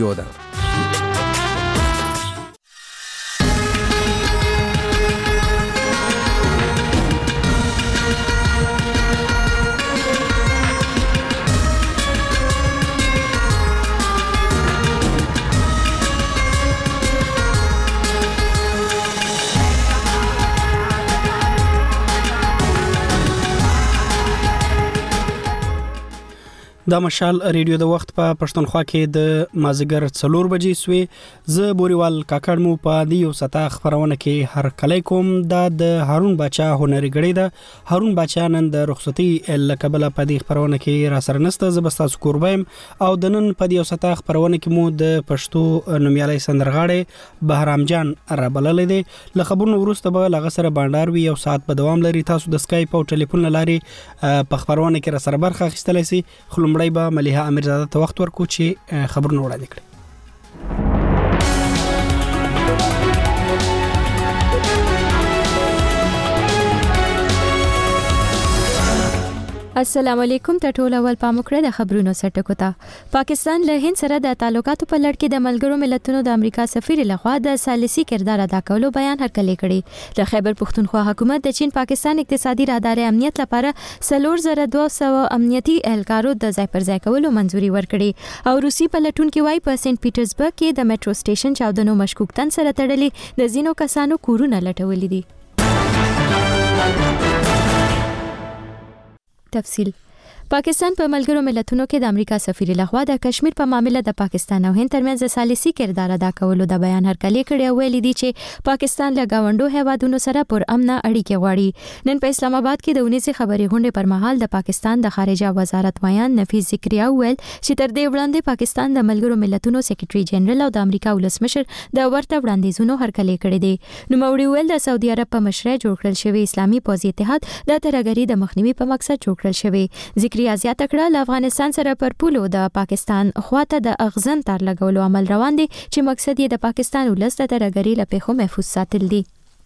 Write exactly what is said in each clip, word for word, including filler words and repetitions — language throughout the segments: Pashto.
یو ده. دا مشال ریډیو د وخت په پښتونخوا کې د مازیګر څلور بجې سوې. زه بوريوال کاکړ مو په دیو ستا خبرونه کې هر کله کوم دا د هارون باچا هنري غړي ده. هارون باچا نن د رخصتي لکبل په دی خبرونه کې را سره نسته. زبستا سکوربایم او د نن په دیو ستا خبرونه کې مو د پښتو نومیالي سندرغاړي بهرام جان را بللې دي. له خبرونو وروسته به لغه سره باندار وی او ساعت په دوام لري. تاسو د اسکایپ او ټلیفون لاري په خبرونه کې را سره برخه اخیستلای شئ. خلمړی به مليحه امیرزاده ته وخت ورکو چې خبرونه وړاندې کړي. السلام علیکم. ته ټول اول پاموکړه د خبرونو سرټکو ته. پاکستان له هند سره د تعلقاتو په لړ کې د ملګرو ملتونو د امریکا سفیر لخوا د ثالثي کردار ادا کولو بیان هرکلی کړي. د خیبر پختونخوا حکومت د چین پاکستان اقتصادي راهداري امنیت لپاره سلور زره دوه سوه امنیتي اهلکارو د ځای پر ځای کولو منځوري ورکړي. او روسي پلټونکو وايي په سنت پیټرزبرګ کې د میټرو سټیشن چاودنو مشکوک تن سره تړلي د زینو کسانو کورونه لټولې دي. تفصیل. پاکستان په ملګرو ملتونو کې د امریکا سفیر لخوا د کشمیر په معاملې د پاکستان او هند ترمنځ ثالثي کردار ادا کولو د بیان هرکلی کړي او ویلي دي چې پاکستان له گاونډو هیوادونو سره پر امن اړیکې غواړي. نن په اسلام آباد کې د اونیزه خبري غونډې پر مهال د پاکستان د خارجه وزارت ویان نفیس ذکریا ویل چې تر دې وړاندې پاکستان د ملګرو ملتونو سیکریټري جنرال او د امریکا ولسمشر د ورته وړاندیزونو هرکلی کړي دي. نو موري ویل د سعودي عرب په مشرۍ جوړ کړل شوی اسلامي پوځي اتحاد د ترهګرۍ د مخنیوي په مقصد جوړ کړل شوی. ذکریا زیاته کړه له افغانستان سره پر پولو د پاکستان خواته د اغزن تار لګولو عمل روان دي چې مقصد یې د پاکستان ولس د ترهګرۍ له پیښو محفوظ ساتل دي.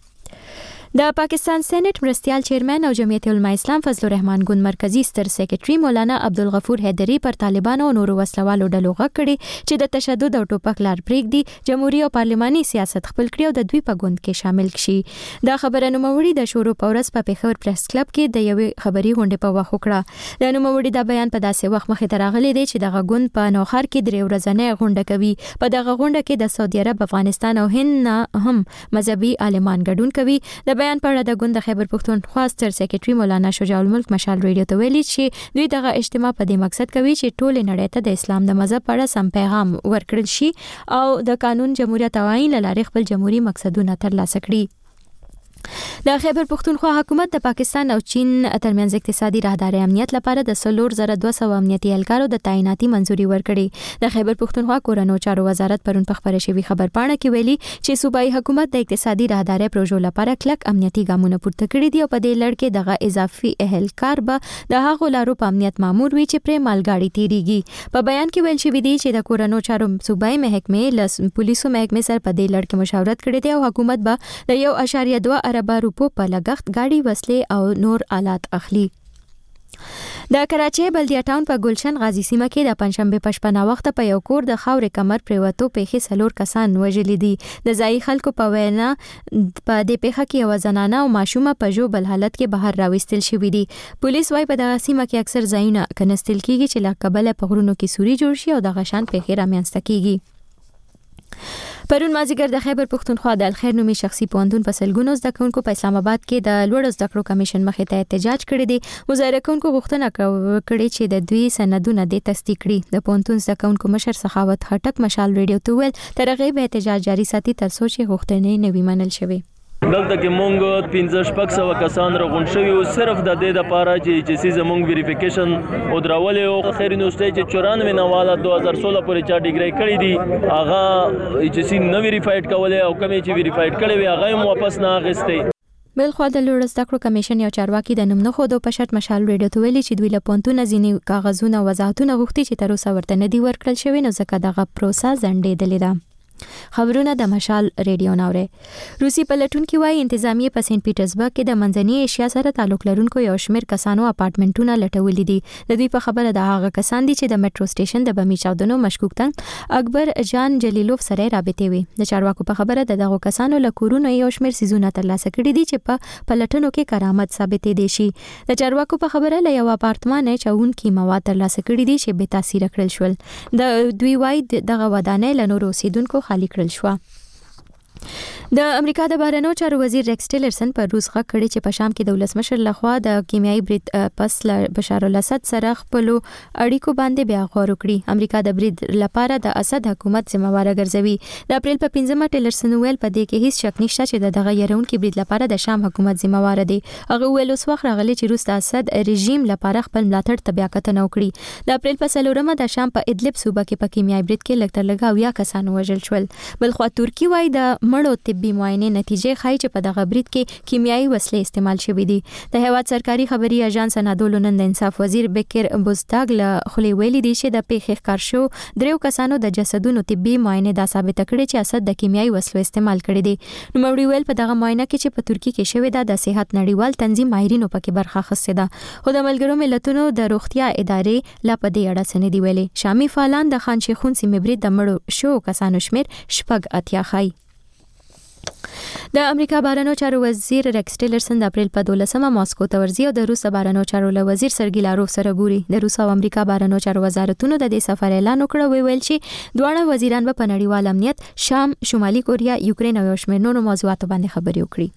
د پاکستان سېنات مرستيال چیرمن او جمعیت العلماء اسلام فضل الرحمن ګوند مرکزی ستر سیکریټري مولانا عبدالغفور حیدری پر طالبانو او نورو وسلوالو ډلو غږ کړي چې د تشدد او ټوپک لار پرېږدي، جمهوریت او پارلماني سیاست خپل کړي او د دوی په ګوند کې شامل شي. دا خبره نوموړي د شورو پورس په پیښور پریس کلب کې د یوې خبري غونډې په وخت وکړه. د نوموړي دا بیان په داسې وخت مخې ته راغلی دی چې دغه ګوند په نوخر کې درې ورځنۍ غونډه کوي. په دغه غونډه کې د سعودي عرب، افغانستان او هند نه هم مذهبي عالمان ګډون کوي. د بیان په اړه د ګوند خیبر پختونخوا ستر سیکریټري مولانا شجاع الملک مشال ریډیو ته ویلي چې دوی دغه اجتماع په دې مقصد کوي چې ټول نړۍ ته د اسلام د مذهب په اړه سم پیغام ورکړل شي او د قانون، جمهوریت او آئین له لارې خپل جمهوریت مقصدونه ترلاسه کړي. د خیبر پختونخوا حکومت د پاکستان او چین ترمنځ اقتصادي راهداري امنیت لپاره د سلور زره دوه سوه امنیتي اهلکارو د تعیناتي منځوري ورکړي. د خیبر پختونخوا کورنو چارو وزارت پرون په خبره شوی خبر پاڼه کې ویلي چې صوبایي حکومت د اقتصادي راهداري پروژو لپاره کلک امنیتي ګامونه پورته کړي دي او په دې لړ کې دغه اضافي اهلکار به د هغو لارو په امنیت مامور وي چې پرې مالګاډي تیریږي. په بیان کې ویل شوی دی چې د کورنو چارو صوبایي محکمې له پولیسو محکمې سره په دې لړ کې مشاورت کړی دی او حکومت به د یو اشاریه دوه اربه روپو په لګښت گاډي، وسلې او نور آلات اخلي. د کراچۍ بلدیه ټاون په ګلشن غازی سیمه کې د پنځشنبه په شپه ناوخته په یو کور د خاورې کمر پریوتو پیښې سلور کسان وژلي دي. د ځایي خلکو په وینا په دې پیښه کې یو زنانه او ماشومه په ژوبل حالت کې بهر راوستل شوې دي. پولیس وايي په دغه سیمه کې اکثر ځایونه کنستل کیږي چې له کبله په غرونو کې سوري جوړ شي او دغه شان پیښې رامنځته کیږي. پرون مازیګر د خیبر پختونخوا د الخیر نومي شخصي پوهنتون په سلګونو زده کوونکو په اسلام آباد کې د لوړ زده کړو کمیشن مخې ته احتجاج کړی دی. مظاهره کوونکو غوښتنه کړې چې د دوی سندونه د تصدیق کړي. د پوهنتون زده کوونکو مشر سخاوت خټک مشال ریډیو ته ویل تر هغه به احتجاج جاري ساتي تر څو چې غوښتنې نه وي منل شوي. دلته کې مونږ پنځه شپږ سوه کسان راغونډ شوي وو صرف د دې دپاره چې ایچ اس سی زمونږ ویریفیکیشن ودرولې وو. خیر یونیورسټۍ چې چورانوې نه واله دوه هزار سوله پورې چا ډیګرۍ کړي دي هغه ایچ اس سی نه ویریفایډ کولی او کومې چې ویریفایډ کړی وي هغه هم واپس نه اخیستی. بلخوا د لوړ زده کړو کمیشن یو چارواکي د نوم نه ښودو په شرط مشال ریډیو ته ویلي چې دوی له پوهنتونه ځینې کاغذونه او وضاحتونه غوښتي چې تر اوسه ورته نه دي ورکړل شوي، نو ځکه دغه پروسه ځنډېدلې ده. خبرونه د مشال ریډیو ناوره. روسي پلټونکو وايي انتظامیه په سنت پیټرزبرګ کې د منځنۍ ایشیا سره تعلق لرونکو یو شمېر کسانو اپارټمنټونه لټولې دي. د دوی په خبره د هغه کسان دي چې د میټرو سټیشن د بمي چاودنو مشکوک دي اکبر جان جلیلوف سره رابطه وي. د چارواکو په خبره د دغه کسانو له کورونو یو شمېر سيزونه ترلاسه کړي دي چې په پلټنو کې کرامت ثابت دي شي. د چارواکو په خبره له یو اپارټمان چاونکي مواد ترلاسه کړي دي چې به تاثیر کړل شول. د دوی وايي دغه ودانۍ له نورو اوسیدونکو خالی کړل شو. د امریکا د بهرنیو چارو وزیر ریکس ټیلرسن پر روس غږ کړی چې په شام کې د ولسمشر لخوا د کیمیاوي برید پس بشار الاسد سره خپل اړیکو باندې بیا غور وکړي. امریکا د برید لپاره د اسد حکومت ذمہوار ګرځوي. د اپریل په پنځمه ټیلرسن ویل په دې کې هیڅ شک نشته چې دغه يرونکو برید لپاره د شام حکومت ذمہوار دی. هغه ویل اوس وخت راغلی چې روس د اسد رژیم لپاره خپل ملاتړ تبیا کتنه وکړي. د اپریل په څلورمه د شام په ادلب صوبه کې په کیمیاوي برید کې لکټر لګاو یا کسان وژل شول. بل خو ترکی وايي د مړو طبي معاینې نتیجې ښایي چې په دغه برید کې کیمیاوي وسلې استعمال شوې دي. د هیواد سرکاري خبري اژانس انادولو نن د انصاف وزیر بکر بوزداګ له خولې ویلي دي چې د پیښې ښکار شو دریو کسانو د جسدونو طبي معاینې دا ثابت کړي چې اسد د کیمیاوي وسلو استعمال کړي دي. نو مړی ویل په دغه معاینه کې چې په ترکی کې شوې ده د صحت نړیوال تنظیم ماهرینو پکې برخه اخیستې ده. خو د ملګرو ملتونو د روغتیا ادارې لا په دې اړه څه نه دی ویلي. شامي فعالان د خان شیخون سیمې برید د مړو شو کسانو شمیر شپږ اتیا ښایي. د امریکا بهرنیو چارو وزیر ریکس ټیلرسن د اپریل په دولسمه ماسکو ته ورځي او د روس بهرنیو چارو له وزیر سرګی لاروف سره ګوري. د روس او امریکا بهرنیو چارو وزارتونو د دې سفر اعلان وکړ او ویل چې دواړه وزیران به په نړیوال امنیت، شام، شمالي کوریا، یوکرين او شمېر نورو موضوعاتو باندې خبرې وکړي.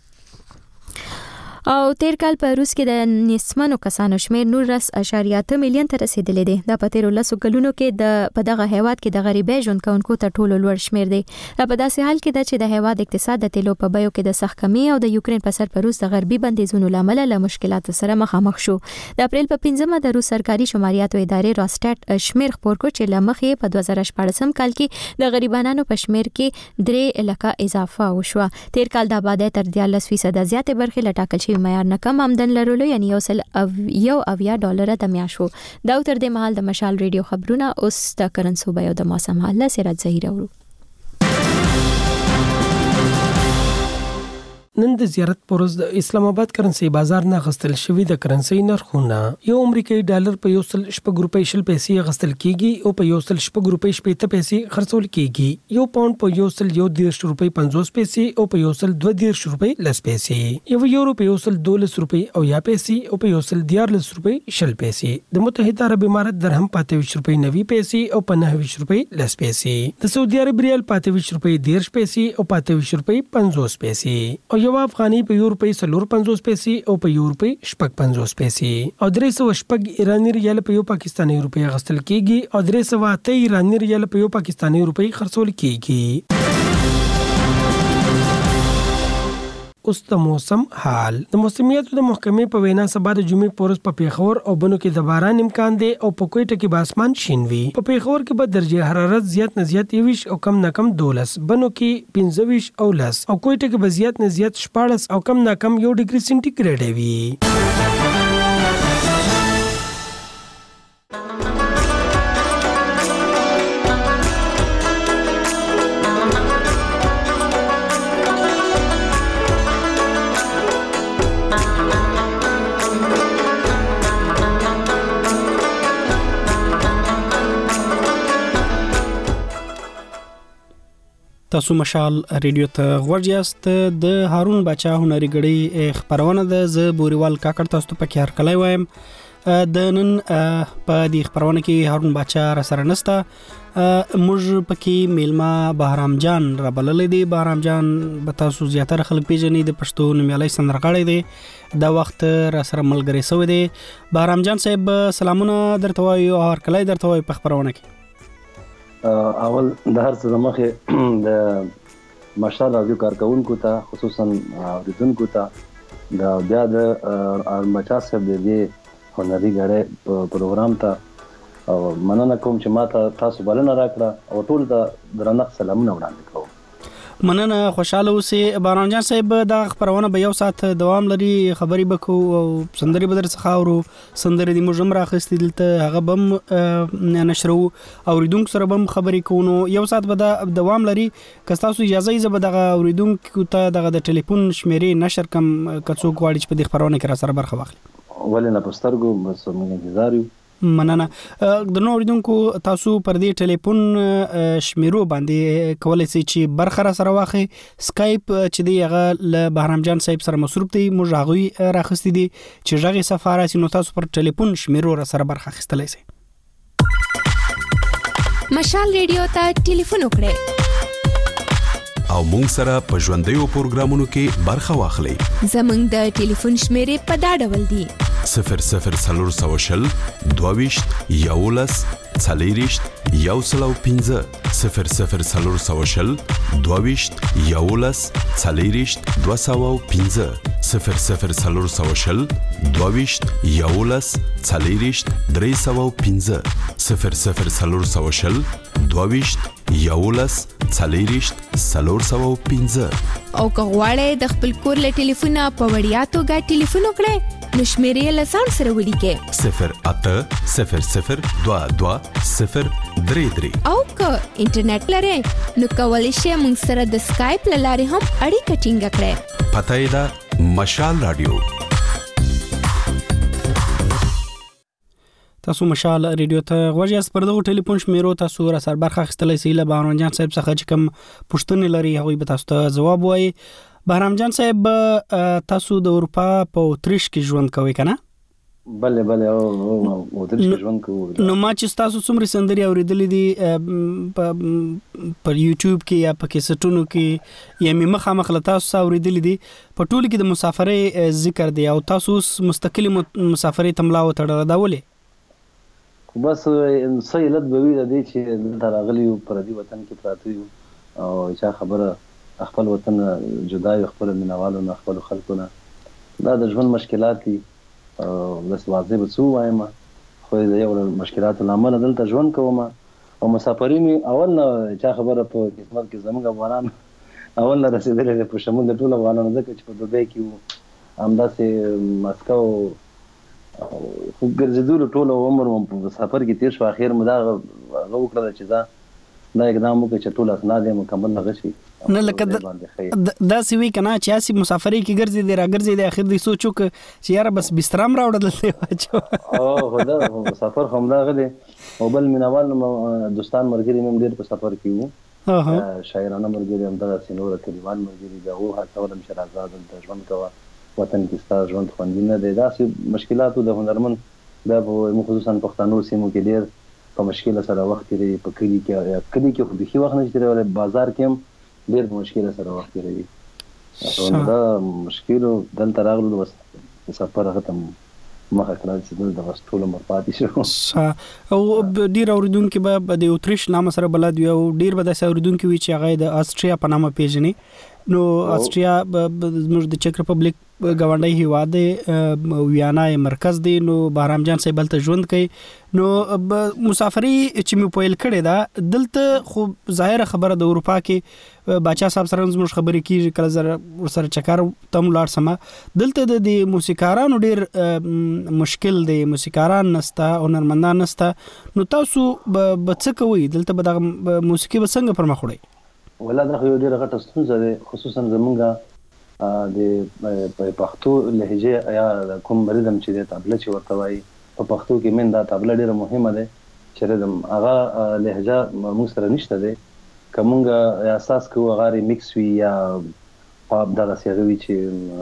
او تیر کال په روس کې د نسمنو کسانو شمیر نورس اشاریه ته میلیون ته رسیدلې دي. د پاتېرو لسو کلونو کې د په دغه هیواد کې د غریبۍ ژوند کوونکو ته ټولو لوړ شمیر دی. په داسې حال کې د چې د هیواد اقتصاد د تیلو په بیو کې د سخت کمی او د یوکرين په سر پر روس د غربي بندیزونو لامل له مشکلاتو سره مخامخ شو. د اپریل په پنځمه د روس سرکاري شماریاتو ادارې راستات شمیر خبر کو چې لمخې په دوه زره شپږم کال کې د غریبانو په شمیر کې درې لکه اضافه وشو. تیر کال د آبادی تر دیارلس فیصد زیاتې برخې لټاکل شوی معیار نه کم آمدن لرلو یعنی یو سل او یو اویا ډالر د میاشو. دا تر دې مهال د مشال ریډیو خبرونه اوس د کرنسو بیو د موسم حال سره ظاهر اورو. نن د زیارت پروز د اسلام آباد کرنسي بازار نه غستل شوی د کرنسي نرخونه یو امریکایي ډالر په یو سل شپږ روپۍ شل پیسې غستل کیږي او په یو سل شپږ روپۍ شپږ پیسې خرڅول کیږي. یو پاوند په یو سل یو دیرش روپۍ پنځوس پیسې او په یو سل دوه دیرش روپۍ لس پیسې. یو یورو په یو سل دولس روپۍ او یا پیسې او په یو سل دیارلس روپۍ شل پیسې. د متحده عرب امارات درهم پاته ویش روپۍ نوي پیسې او په نهه ویش روپۍ لس پیسې. د سعودي عرب ریال پاته ویش روپۍ دیرش پیسې او پاته ویش روپۍ پنځوس پیسې. او یو افغاني په یو روپۍ څلور پنځوس پیسې او په یو روپۍ شپږ پنځوس پیسې. او درې سوه شپږ ایراني ریال په یو پاکستاني روپۍ غستل کیږي او درې سوه اته ایراني ریال په یو پاکستاني روپۍ خرڅول کیږي. اوس د موسم حال. د موسمیاتو د محکمې په وینا سبا د جمعې په ورځ په پیښور او بنو کې د باران امکان دی او په کوټه کې به اسمان شین وي. په پیښور کې به درجه حرارت زیات نه زیات یویش او کم نه کم دولس، بنو کې پنځه ویش او لس او کوټه کې به زیات نه زیات شپاړس او کم نه کم یو ډیګري سنټیګریډ وي. تاسو مشال ریډیو ته ورجاست. د هارون بچا هنري غړي خبرونه د ز بوريوال کاکړ تاسو ته پکې هر کله وایم. د نن په دې خبرونه کې هارون بچا را سره نستا. موږ پکې میلما بهرام جان را بللې دي. بهرام جان به تاسو زیاتره خلک پیژني، د پښتو نومیالي سندرغاړی دی. دا وخت را سره ملګری سوی دی. بهرام جان صاحب سلامونه درته وایو، هر کله درته وایو په خبرونه کې. اول د هر څه د مخې د مشال راډیو کارکونکو ته، خصوصا اوریدونکو ته، د بیا د هارون بچا صاحب د دې هنري غړي پروګرام ته مننه کوم چې ما ته تاسو بلنه راکړه او ټول ته درنښت سلامونه وړاندې کوم. مننه خوشاله اوسې باران جان صاحب دا خبرونه به یو سات دوام لري خبري بکو او سندري بدر څخه اورو سندري د موجم راخستې دلته هغه بم نشرو اوریدونکو سره بم خبري کوو یو سات به دا دوام لري که تاسو اجازه یې زه به دغه اوریدونکو ته دغه د ټلیفون شمیرې نشر کم کڅو غواړي چې په دې خبرونه کې را سره برخه واخلي ولې نه پسترګو بس موږ انتظار یو. مننه د نو اوریدونکو تاسو پر دې ټلیفون شمیرو باندې کولای شئ چې برخه را سره واخلي. سکایپ چې دی هغه ل بهرام جان صاحب سره مصروف دی موږ هغه راخستې دي چې ژغه سفاره سي نو تاسو پر ټلیفون شمیرو را سره برخه اخیستلای شئ. مشال ریډیو ته ټلیفون وکړئ او مونږ سره په ژوندیو پروګرامونو کې برخه واخلئ. زمونږ د ټلیفون شمیرې په دا ډول دي: صفر صفر څلور سوه شل دوه ویشت یولس څلېرویشت یو سل او پنځه صفر صفر څلور سوه شل دوه ویشت یولس څلېرویشت دوه سوه او پنځه صفر صفر څلور سوه شل دوه ویشت یولس څلېرویشت درې سوه او پنځه صفر صفر څلور سوه شل دوه ویشت یولس څلېرویشت څلور سوه او پنځه. او که غواړئ د خپل کور له ټلیفونه په وړیا توګه ټلیفون وکړئ نو شمیرې له ځان سره ولیکئ صفر اته صفر صفر دوه دوه صفر درې درې. او که انټرنیټ لرئ نو کولی شئ موږ سره د سکایپ له لارې هم اړیکه ټینګه کړئ. پته یې ده مشال رادیو. تاسو مشال ریډیو ته غوږی پر دغه ټلیفون شمیرو تاسو را سره برخه اخیستلای شئ. له بهرام جان صاحب څخه چې کوم پوښتنې لري هغه به تاسو ته جواب وایي. بهرام جان صاحب تاسو د اروپا په اتریش کې ژوند کوئ کنه؟ بله بله او اتریش کې ژوند کوو. نو ما چې تاسو څومره سندري اوریدلې دي په یوټیوب کې یا په کیسټونو کې یا می مخامخ له تاسو اوریدلې دي په ټولو کې د مسافرۍ ذکر دی او تاسو مستقلی مسافرۍ تملا وتړل دا ولې؟ خو بس څه علت به وي د دې چې دلته راغلي یو پردي وطن کې پراته یو او چا خبره خپل وطن جدا یو خپل مینوالو نه خپل خلکو نه دا د ژوند مشکلات دي او بس واضح به څه وایم خو د یو مشکلاتو له امله دلته ژوند کوم او مسافري مې اول نه چا خبره په قسمت کې زموږ افغانان اول نه رسېدلې په شمول د ټول افغانانو ځکه چې په دوبۍ کې وو همداسې مسکو خو ګرځېدلو ټول عمر په سفر کې تیر شو. اخر مو دا هغه وکړل چې دا دا اقدام وکړ چې ټول اسناد یې مکمل نه غشي نه لکه دا سی وی کنه چې اسی مسافرۍ کې ګرځي دی را ګرځي دی اخر دی سوچو چې یاره بس بسترام راوړل دی واچو او خدا سفر هم دا غلي او بل مینوال دوستان مرګري مم ډېر په سفر کې وو شاعرانه مرګري هم دا سينور کلیوان مرګري دا هو هڅه ولم چې آزاد د ژوند کوه وطن کې ستاسو ژوند خوندي نه دی. داسې مشکلاتو د هنرمند بیا په خصوصا پښتنو سیمو کې ډېر په مشکل سره وخت تیری په کلی کې کلی کې خو به وخت نه تیری ولې بازار کې هم ډېر په مشکل سره وخت تیری دا مشکل دلته راغلو بس سفر ختم مخه کړل چې د بس ټول عمر پاتې شو. او ډېر اوریدونکو به د اتریش نام سره بلد وي او ډېر به د اوریدونکو وي چې هغه د استریا په نامه پیژني. نو استریا زموږ د چک ریپبلیک گاونډي هیواد دی ویانا مرکز دی نو بهرام جان صاحب بلته ژوند کوي نو مسافرۍ چې مې پویل کړې ده دلته خو ظاهر خبره د اروپا کې باچا صاحب سره زموږ خبرې کیږي کله زره ورسره چکر تم لاړ سم دلته د موسیقارانو ډېر مشکل دی موسیقاران نستا هنرمندان نستا نو تاسو به څه کوئ دلته به د موسیقي به څنګه پر مخ وړئ؟ ولا دا خو ډېره غټه ستونزه ده خصوصا زمونږ د پښتو لهجه یا کوم ریدم چې د تابله چې ورته وایي په پښتو کې من دا تابله ډېره مهمه ده چې ریدم هغه لهجه موږ سره نشته ده که موږ احساس کوو هغه ریمیکس وي یا پاپ دغسې هغه وي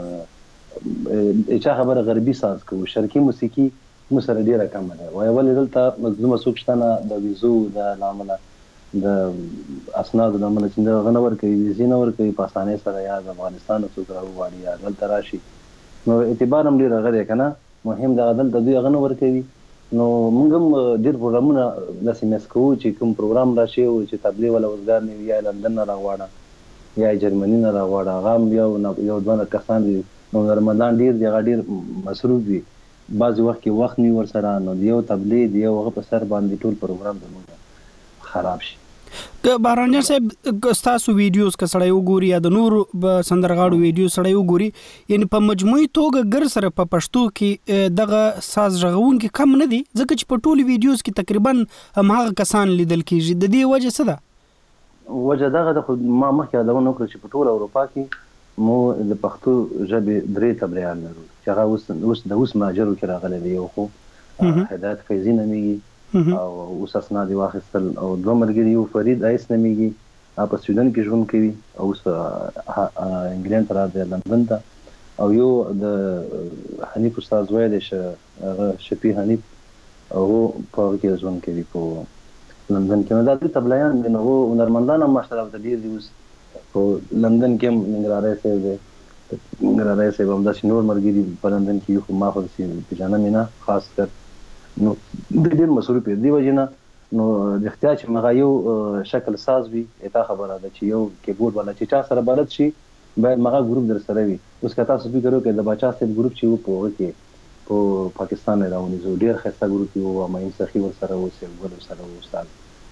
چې چا خبره غربي ساز کوو شرقي موسیقي موږ سره ډېره کمه ده وایي ولې دلته مظلومه څوک شته نه د ویزو د لامله د اسنادو د امله چې هغه نه ورکوي ویزې نه ورکوي په اسانۍ سره یا د افغانستان نه څوک راوغواړي یا دلته راشي نو اعتبار هم ډېر هغه دی که نه مهم د دلته دوی هغه نه ورکوي نو موږ هم ډېر پروګرامونه داسې میس کوو چې کوم پروګرام راشي او چې تبلیغ والا وزګار نه وي یا لندن نه راغواړه یا جرمني نه راغواړه هغه هم یو یو دوه کسان دي نو هنرمندان ډېر دي هغه ډېر مصروف وي بعضې وخت کې وخت نه وي ورسره نو د یو تبلیغ د یو هغه په سر باندې ټول پروګرام زموږ خراب شي. بهرام جان صاحب تاسو ویډیوز کسړای وګوري یا د نور سندرغاړو ویډیو سړای وګوري یعنی په مجموعي توګه ګر سره په پښتو کې دغه ساز رغون کې کم نه دي ځکه چې په ټولو ویډیوز کې تقریبا هماغه کسان لیدل کیږي د دې وجه څه ده وجه دغه د ما مخکې یادونه وکړه چې په ټوله اروپا کې مو د پښتو ژبې درې تبلیغان لرو چې هغه اوس اوس د اوس ماجرو کې راغلی دی یو خو هدایت فیضي نومیږي او اوس اسناد واخیستل او دوه ملګري یو فرید ایس نومیږي په سویډن کې ژوند کوي او اوس انګلند ته راځي لندن ته او یو د حنیف استاد وای دی هغه شفیع حنیف او په کې ژوند کوي په لندن کې نو دا د تبلیغان دی نو هنرمندان هم ماشاءالله د ډیر دی اوس په لندن کې ننګرهاري صاحب دی ننګرهاري صاحب هم داسې نور ملګري په لندن کې یو خو ما خو داسې پېژنم یې نه خاص کر نو د ډېر مصروف دی وجه نه نو د احتیاج چې مغه یو شکل ساز وي اته خبره ده چې یو کیبورډ والا چې چا سره بلد شي باید مغه ګروپ در سره وي اوس که تاسو فکر وکړئ د بچا سره ګروپ چې وو په هغه کې په پاکستان راونی زو ډېر خسته ګروپ وو او ماین سخی ور سره وو سیل ور سره وو استاد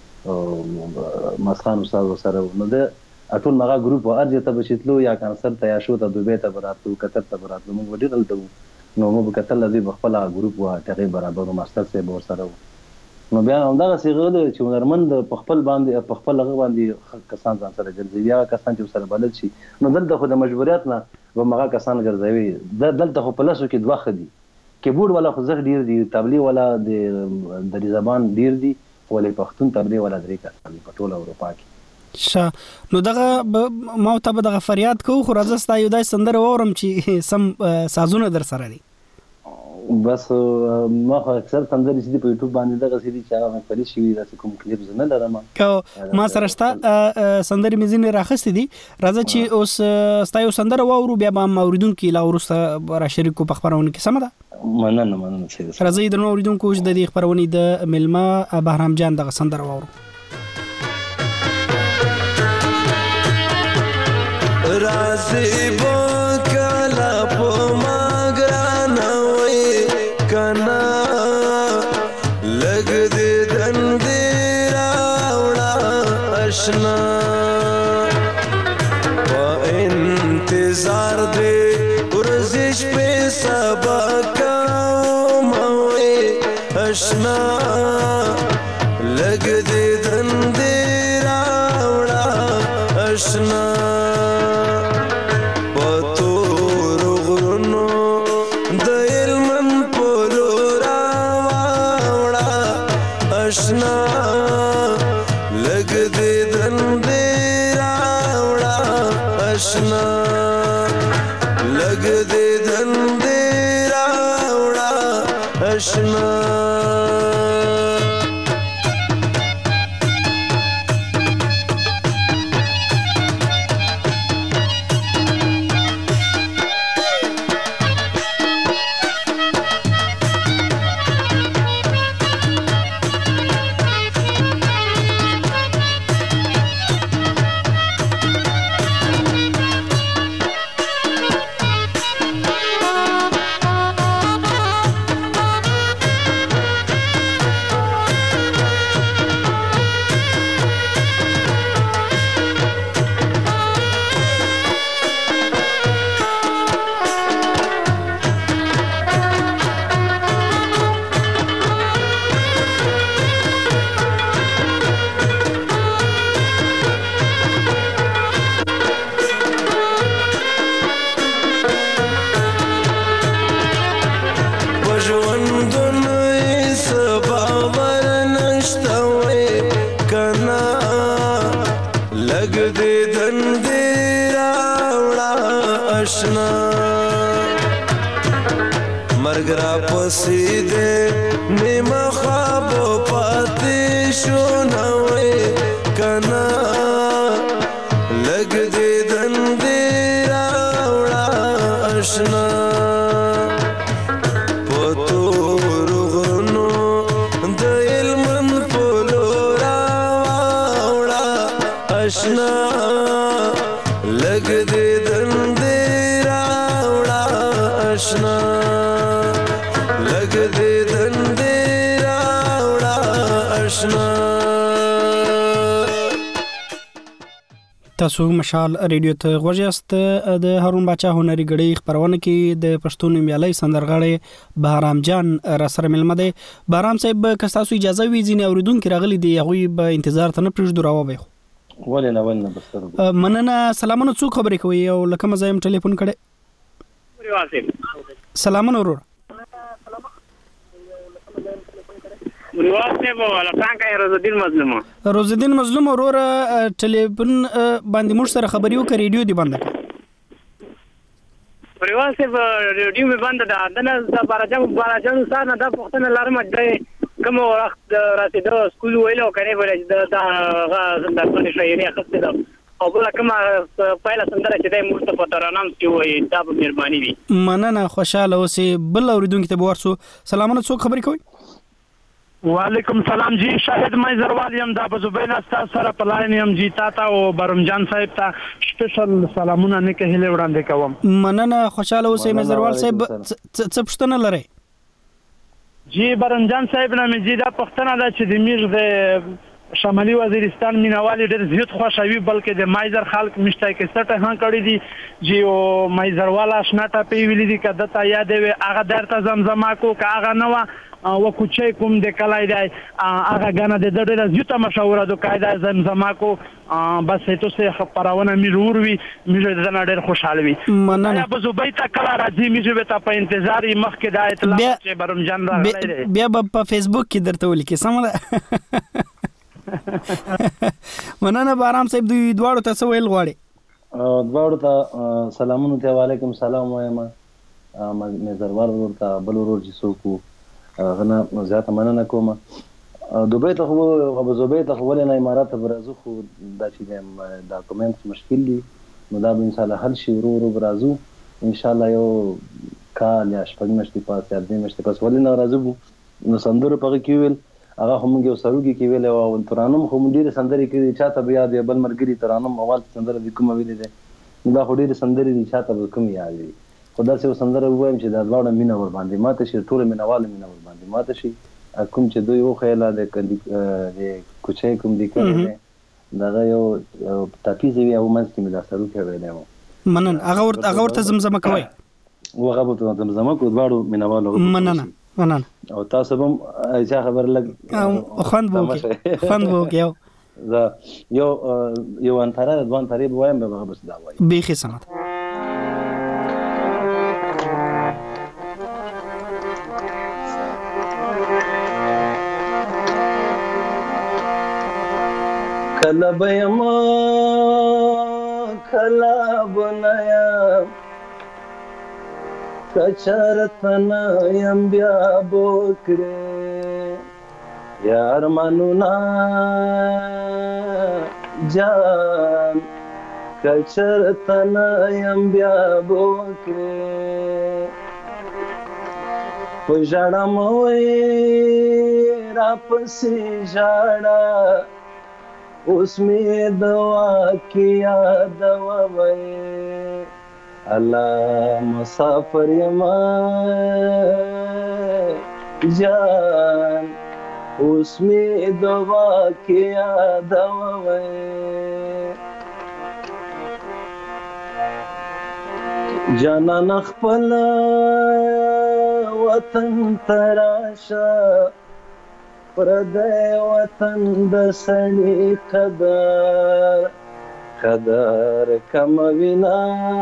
او مسخان استاد ور سره نو د اټول مغه ګروپ ارجه ته بشتلو یا کانسر ته یا شو ته دوبه ته براتلو کتر ته براتلو موږ ډېر دلته نو مو به کتل د خپل ګروپ وا تغیر برابر ماستر سه بور سره نو بیا همدغه صيغه ده چې هنرمند په خپل باندې په خپل هغه باندې کسان ځان سره ګرځي یا کسان چې سره بلد شي نو دلته خو د مجبوریت نه و مغه کسان ګرځوي دلته خو په لاسو کې دوه خدي کیبورډ والا خو زغ ډیر دی تبلیغ والا د د زبان ډیر دی ولې پښتون تبلیغ والا درې کسان په ټوله اروپا کې شه نو دغه ما ته به دغه فریاد کو خو راځه ستا یو دای سندره وورم چې سم سازونه در سره دي بس ما خو اکثر سندرې چې په یوټیوب باندې دغه سړي چې هغه پرې شي داسې کوم کلیپ زنه لرم کو ما سره ستا سندرې مزینه راخستې دي راځه چې اوس ستا یو سندره وورو بیا به اوریدونکو لا ورسته را شریکو په خبرونه کې سم ده مننه مننه چې راځي د اوریدونکو د دې خبرونه د ملما بهرام جان دغه سندره وورو رازی با کلا پو ماگرانا وی کنا لگ دی دندی راوڑا اشنا با انتظار دی ورزش پی سبا کاموی اشنا لگ دی دندی راوڑا اشنا مرګرا پسې دې نیمه خواب پاتې شو نوې کنا لګ دې دندې راوړه آشنا پتور غرونو د علم په لور راوړه آشنا لګ دې دندې راوړه آشنا تاسو مشال ریډیو ته غوښیاست د هارون باچا هنري غړي خبرونه کې د پښتون میالي سندرغاړي بهرام جان را سره ملمه ده. بهرام صاحب که تاسو اجازه وي ځینې اوریدونکو راغلي دي هغه به انتظار ته نه پرېږدو راوبې ولې نه ولې نه بس مننه. سلامونه څوک خبرې کوي او لکه مزایم ټلیفون کړي. سلامونه ورور. ورواته په ولا څنګه روزدین مظلوم روزدین مظلوم ورور ټلیفون باندې موږ سره خبري وکړ ریډیو دی بند کړ. ورواته په ریډیو می بند ده دنه د بارجان بارجان سره نه د پښتنه لارم ده کوم وخت راته د سکول ویلو کړي ولې د د د په شهري خسته ده او بل کومه پایله سندره چې د مصطفی ترانم سی وې دا په مهرباني وي. مننه خوشاله اوسې. بل اوریدونکو ته ورسو. سلامونه څوک خبرې کوي؟ وعلیکم سلام جی شاهد مې زروال یم دا په زبینا تاسو سره په لاین یم جی تا او برم جان صاحب ته سپیشل سلامونه نه کهله وړاندې کوم. مننه خوشاله اوسې مې زروال صاحب. څه پښتنه لري؟ جی برم جان صاحب نه مې جی دا پښتنه ده چې د میر د شمالي وزیرستان مینوالي ډېر زیات خوشاوي بلکې د مایزر خلک مشته کې سټه هان کړی دي جی او مایزر والا آشنا ټاپی ویلي دي کده تا یاد وي هغه درته زمزما کو کا هغه نو و کوچې کوم د کلای دی هغه غنه د ډېر زیاته مشوره د قاعده زمزما کو بس ته څه خبرونه مې ورور وي مې د ډېر خوشاله وي. مننه. په زوبې تا کلا راځي مې به تا په انتظار مخ کې د اطلاع چې برم جان راغلی بیا په فیسبوک کې درته ولیکې سم ده. مننه بهرام صاحب دوی دواړو ته څه ویل غواړي؟ دواړو ته سلامونه ته وعلیکم سلام وایم. مې زروال ورور ته بل ورور چې څوک غنا زیاته مننه کوم. دوبۍ ته خو ابو زبۍ ته خو ولې نه امارات ته برازو خو دا چې د ډاکومنټس مشکل دي نو دا به ان شاء الله حل شي ورو ورو برازو ان شاء الله یو کال یا شپږ میاشتې پاس یا درې میاشتې پاس ولې نه راځو نو سندرو په کې ویل هغه هم یو سروګي کې ویل او ترانم خو مدیر سندري کې چاته بیا د بل مرګري ترانم اول سندره د کوم ویل دي دا خو ډیر سندري دي چاته کوم یاد دي خدا سه سندره وایم چې دا ډاډه مینا ور باندې ماته شي ټول مینوال مینا ور باندې ماته شي کوم چې دوی و خیاله د د کوچې کوم دي کړي دا یو تاپیز وی او منځ کې مې دا سره کې ویلم. منن هغه ورته هغه ورته زمزمه کوي و هغه ورته زمزمه کو دواړو مینوالو. مننه مننه. او تاسو هم اجازه خبر لګ خوند وکي خوند وکي دا یو یو انتره دوان تریب وایم به هغه بس دا وای بیخي سمات. کلا بيما کلا بنایا کچرتنا یم بیا بوکره یار منونا جان کچرتنا یم بیا بوکره پجاړه موي را پسې جاړه اوس می دوا کیا دوا وای الله مسافر یما جان اوس می دوا کیا دوا وای جانا خپل وطن تراشا پردی وطن د سړي قدر قدر کم وینا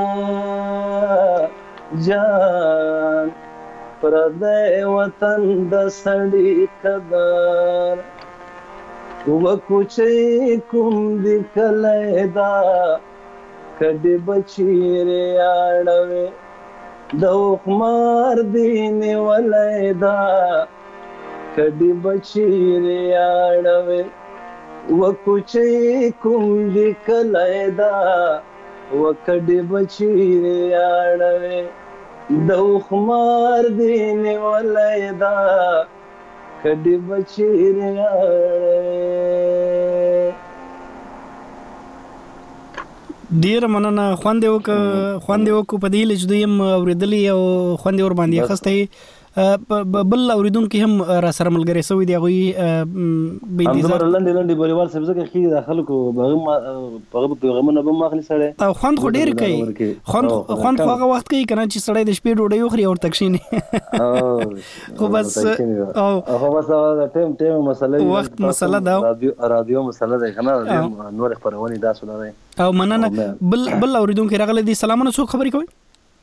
جان پردی وطن د سړي قدر و کوچې کوم دی کلی دا کډې بچیرې اړوي د خمار دی نیولی دا کډی بچیرې اړوي و کوچې کوم دی کلی دا و کډی بچیرې اړوي د خمار دی نیولی دا کډی بچیرې اړوي. ډیر مننه. خوند وک خوند وک په دې لږ دویم اوریدلې او خوند ور باندې خسته بل اوریدونکو هم را سره ملګری سوي دی غوي به انتظار لنډ لنډ بریوال سب زکه خې د خلکو هغه په پیغامونه به ماخلي سړی او خوند خو ډیر کوي خوند خوند هغه وخت کوي کنه چې سړی د شپې ډوډۍ خوري او تکشینی خو بس او هغه بس ټیم ټیم مسله وخت مسله دا رادیو مسله ده کنه نور خبرونه دا سولای او مننه بل بل اوریدونکو راغله دي سلامونه څوک خبرې کوي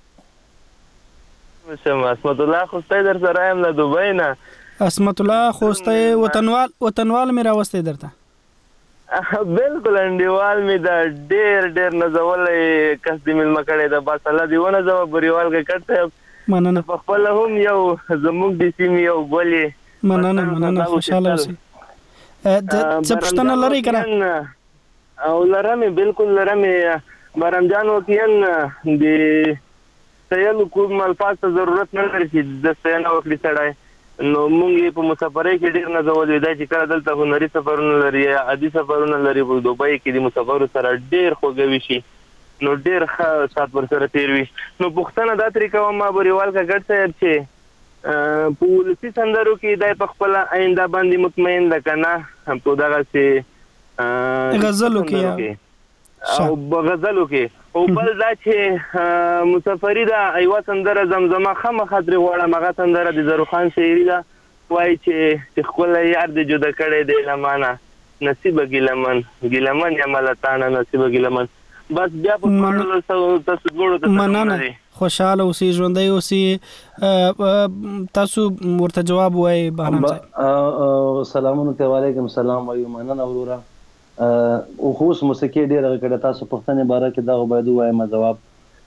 شم اسمت الله خوسته در سره ام له دوبۍ نه اسمت الله خوسته وطنوال وطنوال مې راوسته درته بالکل انډیوال مې دا ډېر ډېر نزولې کس دې ملما کړې دا بس الله دې ونه زو بریوال کې کټه مننه په خپل هم یو زموږ د سیمې یو بولې مننه مننه خوشاله اوسئ څه پښتنه لري کنه او لرمه بالکل لرمه بارم جان وکین د سیالو کوم الفاظ ته ضرورت نه لري چې د سیاله وکړي سړی نو مونږ په مسافرۍ کې ډیر نه زولې دا چې کله دلته هنري سفرونه لري عادي سفرونه لري په دوبۍ کې د مسافرو سره ډیر خوږوي شي نو ډیر ښه سات پر سره تیر وي نو پښتنه دا طریقه ما بریوال کا ګټ صاحب چې په ولسی سندرو کې دای په خپل آینده باندې مطمئن ده کنه په دغه سي غزلو کې او غزلو کې او بل دا چې مسافری دا ایوا سندره زمزمه خمه خاطر غواړه مغه سندره د زروخان شعری دا وای چې خپل یار د جدا کړي د لمانه نصیب ګلمن ګلمن یا ملتانه نصیب ګلمن بس بیا په ټول تاسو ګورو ته مننه خوشاله اوسئ ژوندۍ اوسئ تاسو ورته جواب وای بهرام صاحب سلامونه ته وعلیکم السلام وایو مننه وروره او خصوص موسیقي ډیره کړه تاسو پښتنې باره کې دا وبایدو وایم جواب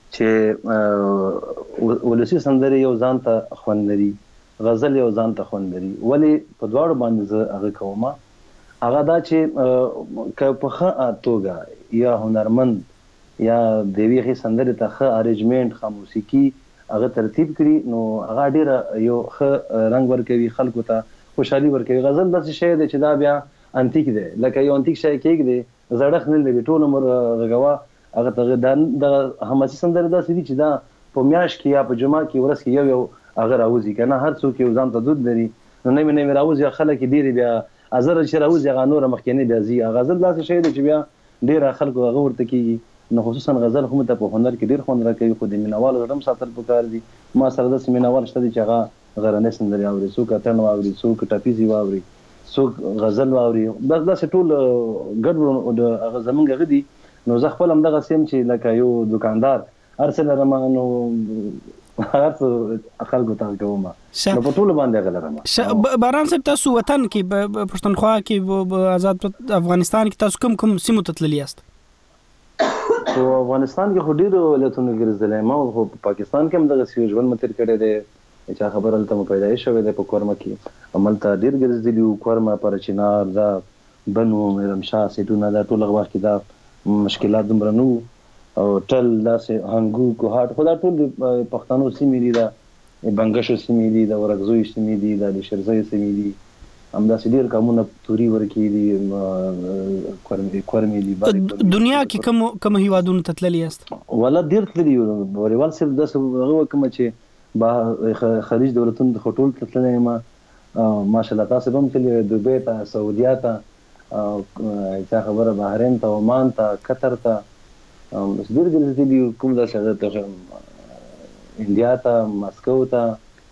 چې ولسی سندري یو ځان ته خوند لري غزل یو ځان ته خوند لري ولی په دواړو باندې زه هغه کوم هغه دا چې که په ښه توګه یا هنرمند یا د ویخي سندري ته ښه ارینجمنت ښه موسیقي هغه ترتیب کړي نو هغه ډیره یو ښه رنگ ورکوي خلکو ته خوشحالي ورکوي غزل داسې شی دی چې دا بیا انتیک دی لکه یو انتیک شی کېږ دی زړښت نه لري ټول عمر غږوا هغه ته د حماسي سندره داسې دي چې دا په میاشت کې یا په جمعه کې ورځ کې یو یو هغه راوځي کنه هر څوک یو ځان ته دود لري نو نه مې نه راوځي خلک ډیر بیا ازر چې راوځي هغه نور مخکینه بیا زی غزل داسې شی دی چې بیا ډیر خلکو هغه ورته کیږي نو خصوصا غزل هم ته په هنر کې ډیر خوند راکوي خو د مینوال غړم ساتل پکار دي ما سره د مینوال شته چې هغه غرنه سندري اوري څوک اتن واوري څوک ټاپیزي واوري څوک غزل واوري بس داسې ټول ګډ د هغه زمونږ غدي نو زه خپل هم دغه سیم چې لکه یو دکاندار ارسل رمانو هر څه خلکو ته کوم نو په ټول باندې غلرم باران صاحب تاسو وطن کې پښتونخوا کې آزاد افغانستان کې تاسو کوم کوم سیمو ته تللی یاست په افغانستان کې خو ډیرو ولایتونو کې ګرځېدلی ما خو په پاکستان کې هم دغه سی ژوند متر کړی دی چې خبر هلته مو پیدایش شوی دی په کورمه کې هملته ډېر ګرځېدلي وو کورمه پرچینار دا بنو میرمشاه سیټونه دا ټول هغه وخت کې دا مشکلات دومره نه وو او ټل داسې هنګو کوهاټ خو دا ټول د پښتنو سیمې دي د بنګشو سیمې دي د ورغزوی سیمې دي د شرزۍ سیمې دي همداسې ډېر کامونه توري ورکې دي کورمې دي دنیا کې کوم کوم هیوادونو ته تللی یاست ولا ډېر تللي یو بریوال صاحب داسې هغه وکړم چې با خلیج دولتونو د خټول تللی ما ماشاءالله تاسو هم تللی دوبۍ ته سعودیا ته چا خبره بحرین ته عمان ته قطر ته ډېر ګرځېدلي کوم داسې هغه انډیا ته مسکو ته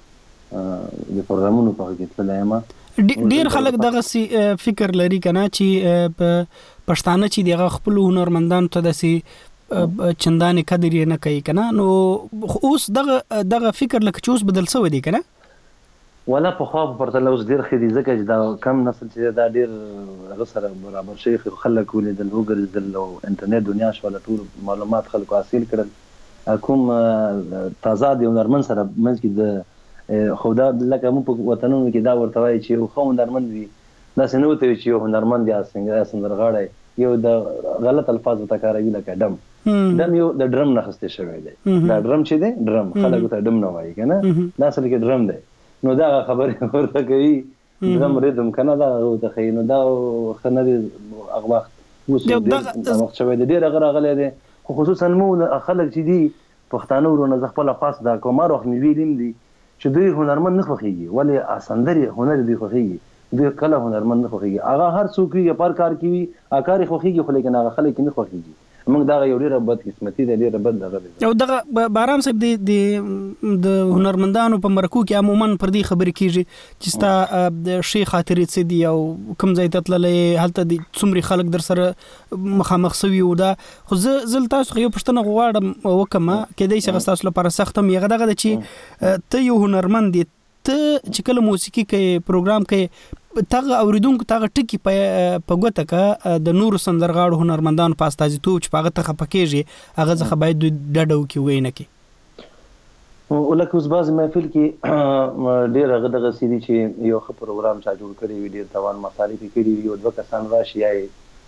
د پروګرامونو په کې تللی یم ډېر خلک دغه فکر لري کنه چې پښتانه چې دغه خپل هنرمندانو ته داسې چندانې قدر یې نه کوي کنه نو اوس دغه دغه فکر لکه چې اوس بدل شوی دی کنه ولا په خو په پرتله اوس ډیر خېدي ځکه چې دا کم نسل چې دا ډیر هغه سره برابر شي خلک ولیدل وګرځیدل او انټرنیټ دنیا شو ټول معلومات خلکو حاصل کړل کوم تازه دی هنرمند سره منځ کې د خو دا لکه مو په وطنونو کې دا ورته وایي چې یو خو هنرمند وي داسې نه وته چې یو هنرمند یا سندرغاړی یو د غلط الفاظ ته کاروي لکه ډم دم یو د ډرم نه خسته شوی دی دا ډرم چې دی ډرم خلکو ته ډم نه وایي کنه دا اصل کې ډرم دی نو دا خبره ورته کوي ډرم ریدم کنه دا ته خي نو دا خنري هغه وخت اوس د وخت شوی دی ډیر هغه غلې دی خو خصوصا مو خلک چې دی پښتانه ورونه ز خپل خاص دا کومه روح مې ویلم دي چې دوی هنرمند نه خوښیږي ولې سندري هنر دوی خوښیږي دوی کله هنرمند نه خوښیږي هغه هر څوک یې پر کار کوي اکار خوښیږي خو لیکن هغه خلک نه خوښیږي موږ دا یو ډیره بد قسمتي دی ډیره بد دغه دی او دغه بارام صاحب د د هنرمندانو په مرکو کې عموما پر دې خبرې کیږي چې ستا د شي خاطرې څه دی او کوم ځای ته تللې هلته د څومره خلک در سره مخامخ سوي و دا خو زه زل تاسو یو پښتنه غواړم وکما کې دای څه تاسو لپاره سختم یغه دغه چې ته یو هنرمند دی ته چې کله موسیقي کې پروګرام کې تاغه اوریدونکو تاغه ټکی په ګوته کا د نور سندرغاړو هنرمندانو په استازیتوب چې پاغه ته خپکیږي هغه ځخه باید ډډو کې وینه کې ولکه اوس باز محفل کې ډیر هغه دغه سړي چې یو خبر پروګرام چا جوړ کړی وي ډیر توان مصارف کړی وي او دوه کسان راشي یا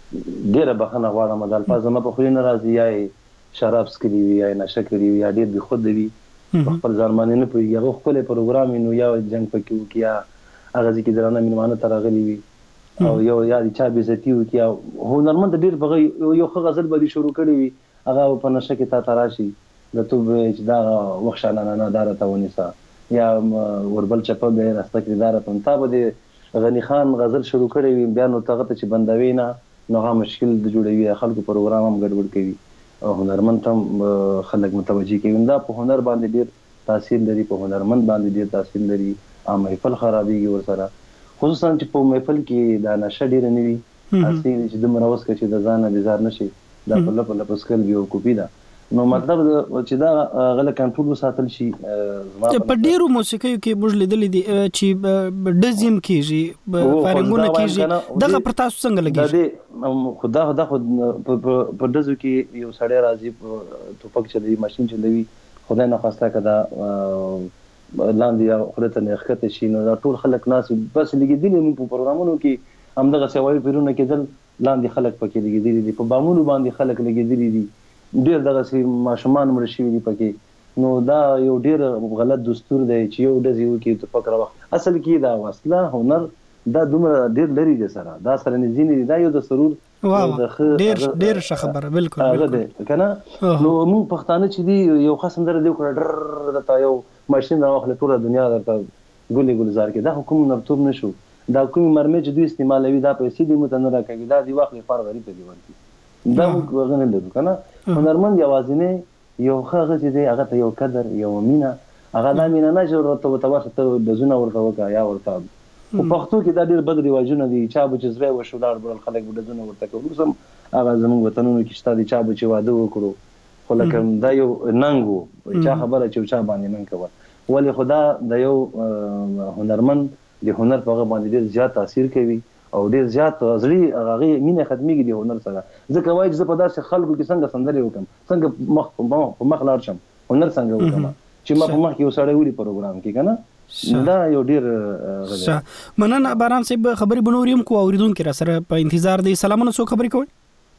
ډیر بخنه غواړم د الفاظ ما په خو نه راځي یا شراب سکلی وي یا نشه کړی وي یا ډیر به خود وي خپل ځانمانه نه پوي هغه خپل پروګرام نو یا جنگ پکې وکیا هغه ځکه درانه مینوانه ترغلی وي او یو یا چا بیزتی وکیا هنرمند ډیر بغي یو خو غزل به شروع کړی وي هغه په نشه کې تا تراشي د تو چې دا وښانه نه دار ته ونیسا یا وربل چپه به راسته کې دار ته تا به غنی خان غزل شروع کړی وي بیا نو تاغه ته چې بندوي نه نو هغه مشکل د جوړوي خلکو پروګرام هم ګډوډ کوي او هنرمند هم خلک متوجي کوي دا په هنر باندې ډیر تاثیر لري په هنرمند باندې ډیر تاثیر لري ا محفل خرابېږي ورسره خصوصا چې په محفل کې دا نشه ډیر نه وي اصلي چې د مروس کې چې د ځان بازار نشي دا په لپاره لپاره سکل بیو کوپی دا نو مطلب چې دا غل کنټرول ساتل شي په ډیرو موسیقي کې موږ لیدل دي چې ډزیم کیږي فارنګونه کیږي دغه پر تاسو څنګه لګي خدا خدا خود په دزو کې یو سړی راځي ټوپک چلوي ماشين چلوي خدای نه خواسته کده لاندې خلته نه ښکته شي نو دا ټول خلک ناس بس لګیدلی مو په پروګرامونو کې همدغه سوالي پیرونه کېدل لاندې خلک پکې لګیدلی دي په بامونو باندې خلک لګیدلی دي ډیر دغه سي ماشومان مړ شي دي پکې نو دا یو ډیر غلط دستور دی چې یو د یو کې په فکر وخت اصل کې دا وسله هنر دا دومره ډیر لري د سره دا سره نزینې دا یو د سرور ډیر ډیر ښه خبره بالکل بالکل کنه نو موږ پښتانه چې دی یو خاص اندر دی کړه ډر د یو ماشين راوخله ټول دنیا درته ګولې ګلزار کې دا حکومت نرتوب نشو دا کوم مرمه چې دوی استعمالوي دا پیسې دی متنه راکوي دا دی واخلې فار غریب دی ورته دا وګڼل لرو کنه هنرمند یوازینه یو خاغه چې دی هغه ته یو قدر یو مینا هغه د مینا نه جوړ ته وتوسط د زونه ورته وکا یا ورته په پښتو کې دا ډېر بد ریواجونه دي چا به چې زوی وشو لاړ بل خلک به د زونه ورته کوي سم هغه زموږ وطنونو کې شته دي چا به چې واده وکړو خو لکه دا یو ننګو چا خبره چې چا باندې نن کوي ولی خدا د یو هنرمند د هنر په باندې ډیر زیات تاثیر کوي او ډیر زیات ازري هغه مینه ختميږي د هنر سره ځکه وایي چې په داسې خلکو کې څنګه سندري وکم څنګه مخ په مخ لاړ شم هنر څنګه وکم چې ما په مخ کې وسړی وړي پروګرام کې کنه دا یو ډیر غوښه مننه باران صاحب خبري بنوریم کو اوریدونکو را سره په انتظار دي سلامونه سو خبري کوي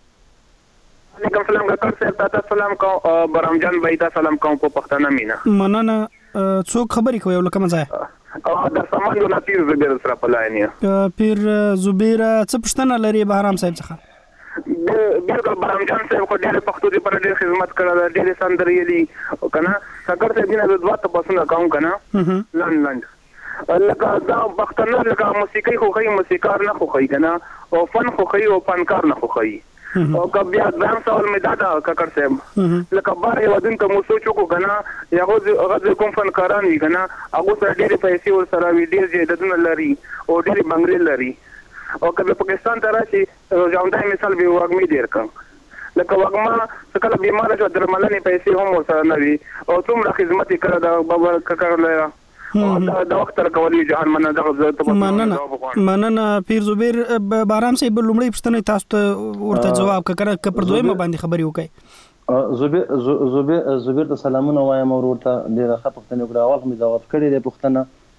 علیکم سلام ډاکټر صاحب تاسو سلام کو برام جان بھائی تاسو سلام کوم په پښتنه مینا مننه څوک خبري کوي ولکه مزه او د سامان د پیر زبیر سره پلاینه پیر زبیر څه پښتنه لري بهرام صاحب څخه د بالکل برام جان صاحب خو ډېر پښتو دي پر ډېر خدمت کړل ډېر سندري دي کنه څنګه ته دینه د دوه تاسو کوم کنه لند لند لکه دا پښتنه لکه موسیقي خو کوي موسیقار نه خو کوي کنه او فن خو کوي او فنکار نه خو کوي او کبیا ځان سوال مې دادا ککر صاحب لکه بار یو دن ته مو سوچو کو کنه یو هغه کوم فنکاران وی کنه هغه سره ډېر پیسې ور سره وی ډېر جیدتونه لري او ډېر بنگلې لري او کله پاکستان ته راشي ځاونډای مثال به وګمې ډېر کم لکه وګما څکله بیمار شو درملنې پیسې هم ور سره نه وي او څومره خدمت کړه دا بابا ککر لري دا وخت تر کولی جهان مننه دغه ته مننه مننه پیر زبیر بارام صاحب لومړی پښتنه تاسو ته ورته جواب کړه ک پر دویمه باندې خبري وکړي زبیر زبیر زبیر ته سلامونه وایم ورته ډیره ښه پښتنه وکړه اول هم جواب کړی دی پښتنه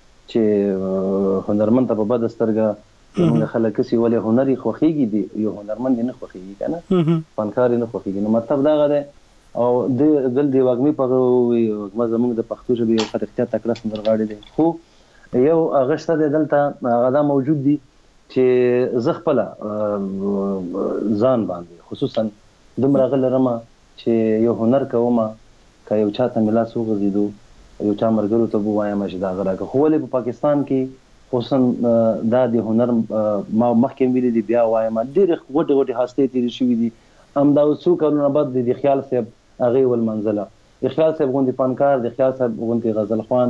چې هنرمند ته په بد سترګه موږ خلک سي ولې هنري خوخيږي دي یو هنرمند نه خوخيږي کنه فنکار نه خوخيږي نو مطلب دا غده او د دل دی واګمی په وګما زموږ د پښتو ژبې یو خاطر تکړه سندرغاړي دي خو یو اغشته د دلته غدا موجود دي چې زغپله ځان باندې خصوصا دمر غل رما چې یو هنر کومه که یو چاته ملاس وغزیدو یو چا مرګرو ته وایم چې دا غراکه خو ولې په پاکستان کې خصوصا دا د هنر ما مخکې ویلي دي بیا وایم ډېر غټ غټ هستې تیری شوې دي هم دا څو کلونه بعد د خیال صاحب هغه ول منزله د خیال صاحب غوندي فنکار د خیال صاحب غوندي غزل خوان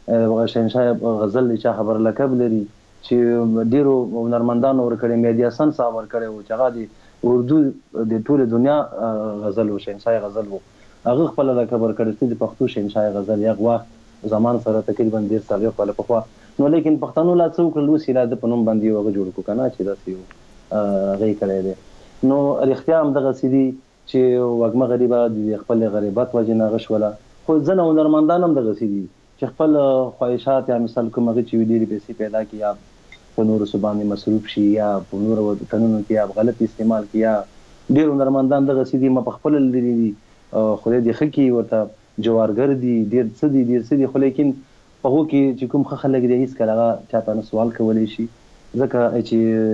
شهنشاه غزل چې خبر لقب لري چې ډیرو هنرمندانو ورکړي میډیا سن صاحب ورکړي او چې هغه د اردو د ټول دنیا غزل او شهنشاه غزل وو هغه خپل لقب ورکړي چې د پښتو شهنشاه غزل یو وخت زمان سره تقریبا ډیر سال خپل په نو لیکن پښتنو لا څو کړلو سیلا د پنوم باندې وګ جوړ کو کنه چې داسې یو غي کړی دی نو اړتیا هم دغه سیدي چې وګمه غریبه د خپل غریبت وجنه غشوله خو ځنه هنرمندان هم دغه سیدي چې خپل خواهشات یا مثال کومه چې ویلي پیسې پیدا کیا په نور سبحانه مصروف شي یا په نور وطنونو کې یا غلط استعمال کیا ډیر هنرمندان دغه سیدي ما په خپل لري خو دې خکې ورته جوارګر دي ډیر څه دي ډیر څه دي خو لیکن په هغه کې چې کوم خلک دې هیڅ کله چاته نه سوال کولی شي ځکه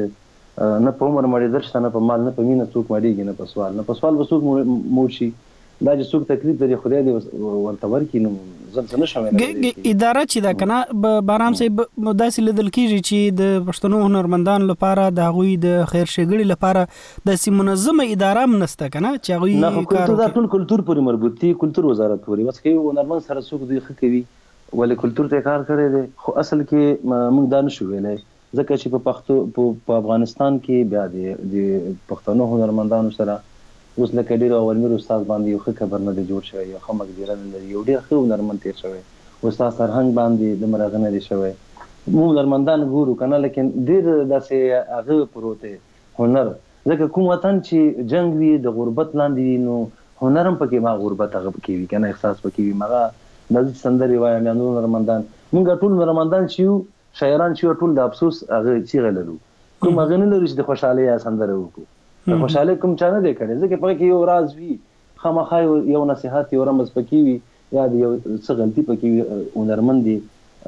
چې نه په عمر مړی درشته نه په مال نه په مینه څوک مړیږي نه په سوال نه په سوال به څوک موړ شي دا چې څوک تکلیف لري خدای دې ورته ورکړي نو زه څه نشم ویلی اداره چې دا کنه بارام صاحب داسې لیدل کېږي چې د پښتنو هنرمندانو لپاره د هغوی د خیر ښېګړې لپاره داسې منظمه اداره هم نشته کنه چې هغوی نه خو کلتور دا ټول کلتور پورې مربوط دي کلتور وزارت پورې بس کوي هنرمند سره څوک دوی ښه کوي ولې کلتور ته کار کړی دی خو اصل کې موږ دا نشو ویلی ځکه چې په پښتو په افغانستان کې بیا د پښتنو هنرمندانو سره اوس لکه ډېر اولمیر استاد باندې یو ښه خبر نه دی جوړ شوی یو ښه مقدره نه لري یو ډېر ښه هنرمند تېر شوی استاد سرهنګ باندې د مرغه نه دی شوی موږ هنرمندان ګورو که نه لیکن ډېر داسې هغه پروت دی هنر ځکه کوم وطن چې جنګ وي د غربت لاندې وي نو هنر هم پکې ما غربت هغه پکې وي که نه احساس پکې وي مغه دا چې سندرې وایم یا نور هنرمندان موږ ټول هنرمندان چې یو شاعران چې یو ټول د افسوس هغه چیغې لرو کوم هغه نه لرو چې د خوشحالۍ یا سندره وکړو د خوشحالۍ کوم چا نه دی کړی ځکه په کې یو راز وي خامخا یو نصیحت یو رمز پکې وي یا د یو څه غلطي پکې وي هنرمند دي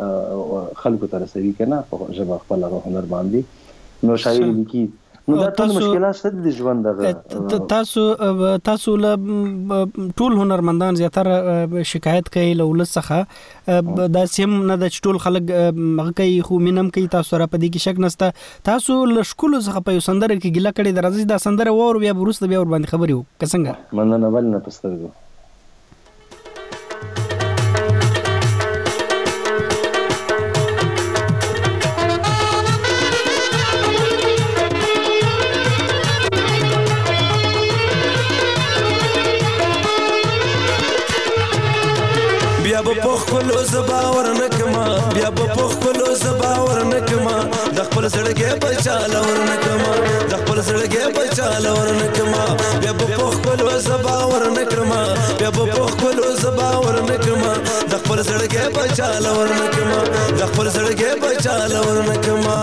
خلکو ته رسوي که نه په ژبه خپل هنر باندې نو شاعر لیکي نو دا ټول مشکلات شته د ژوند دغه تاسو تاسو له ټول هنرمندان زیاتره شکایت کوي له ولس څخه دا سیم نه د ټول خلک هغه کوي خو مینم کوي تاسو را پدې کې شک نشته تاسو له شکول څخه په سندره کې ګیله کړي درځي دا سندره وور بیا ورسته بیا ور باندې خبرې وو څنګه مننه ول نه پسترګو بیا به پخ کلو زباور نکما بیا به پخ کلو زباور نکما د خپل زړګي بچاله ور نکما د خپل زړګي بچاله ور نکما بیا به پخ کلو زباور نکما بیا به پخ کلو زباور نکما د خپل زړګي بچاله ور نکما د خپل زړګي بچاله ور نکما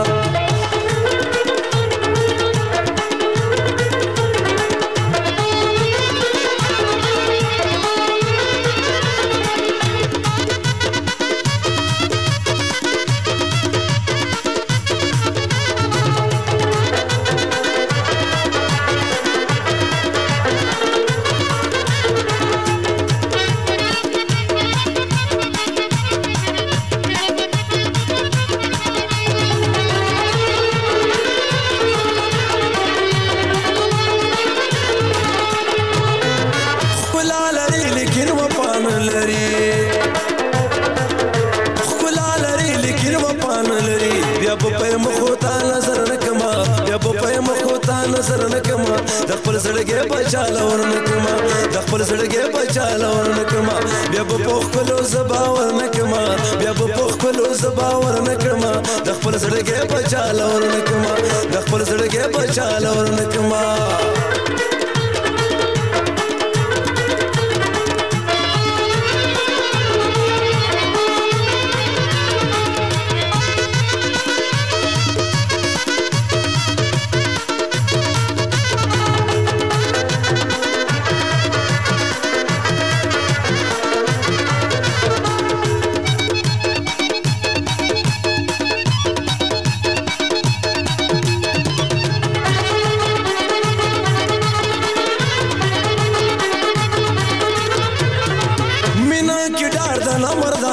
نظر نکما د خپل زړګي بچاله ور نکما د خپل زړګي بچاله ور نکما بیا په پوخ کلو زبا ور نکما بیا په پوخ کلو زبا ور نکما د خپل زړګي بچاله ور نکما د خپل زړګي بچاله ور نکما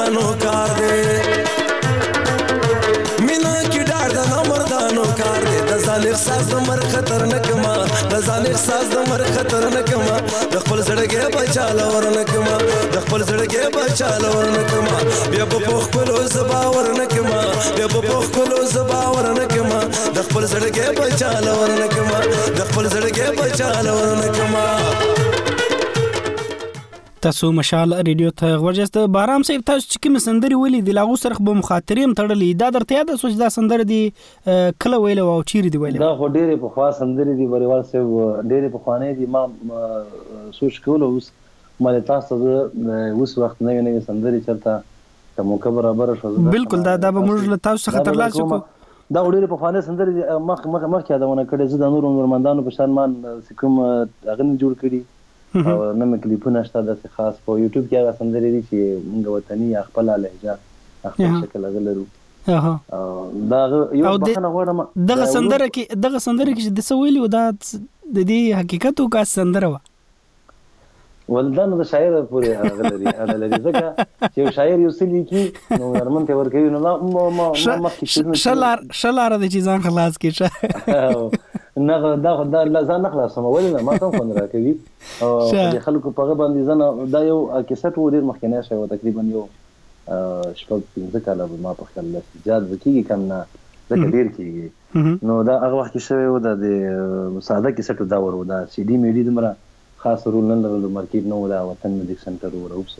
مردانو کار دی مینا کی ډار د مردانو کار دی د ځان احساس د مر خطر نه کما د ځان احساس د مر خطر نه کما د خپل زړګي بچاله ورنه کما د خپل زړګي بچاله ورنه کما بیا په خپل زبا ورنه کما بیا په خپل زبا ورنه کما د خپل زړګي بچاله ورنه کما د خپل زړګي بچاله ورنه کما تاسو مشال ریډیو ته ورجست بارام صاحب تاسو چې کوم سندري ویلي د لاغو سره به مخاطریم تړلې دا درته یاد سوچ دا سندر دی کله ویل او چیرې دی ویل دا هو ډېرې په خوا سندري دی بریوال صاحب ډېرې په خوانې دي ما سوچ کول اوس مله تاسو د اوس وخت نه نه سندري چرته ته موقع برابر شو بالکل دا دا به موږ له تاسو څخه ترلاسه کو دا ډېرې په خوانې سندري مخ مخ مخ یادونه کړې زه د نور نورمندانو په شان مان کوم اغن جوړ کړی او نن کلیپونه شته د خاص په یوټیوب کې هغه سندري دي چې موږ وطني خپل لهجه خپل شکل غلرو اها دا یو بخنه غواړم دغه سندره کې دغه سندره کې د سویل او د دې حقیقت او کا سندره و ولدان د شاعر پورې غلري انا لري ځکه چې شاعر یو سلی کې نو نرمن ته ورکوي نو ما ما مخکې شلار شلار د چیزان خلاص کې نه دا دا لازم نه خلاص ما ولې ما ته خوند راکوي او د خلکو په غبن دي زنه دا یو کیسټ و ډیر مخکنه شوی تقریبا یو شپږ پنځه کاله ما په خیال لږ زیات وکیږي کم نه ځکه ډیر کیږي نو دا هغه وخت کې شوی و د ساده کیسټ دا ورو دا سی ډي میډي دمره خاص رول نه لرلو مارکیټ نو دا وطن میوزیک سنټر وروبس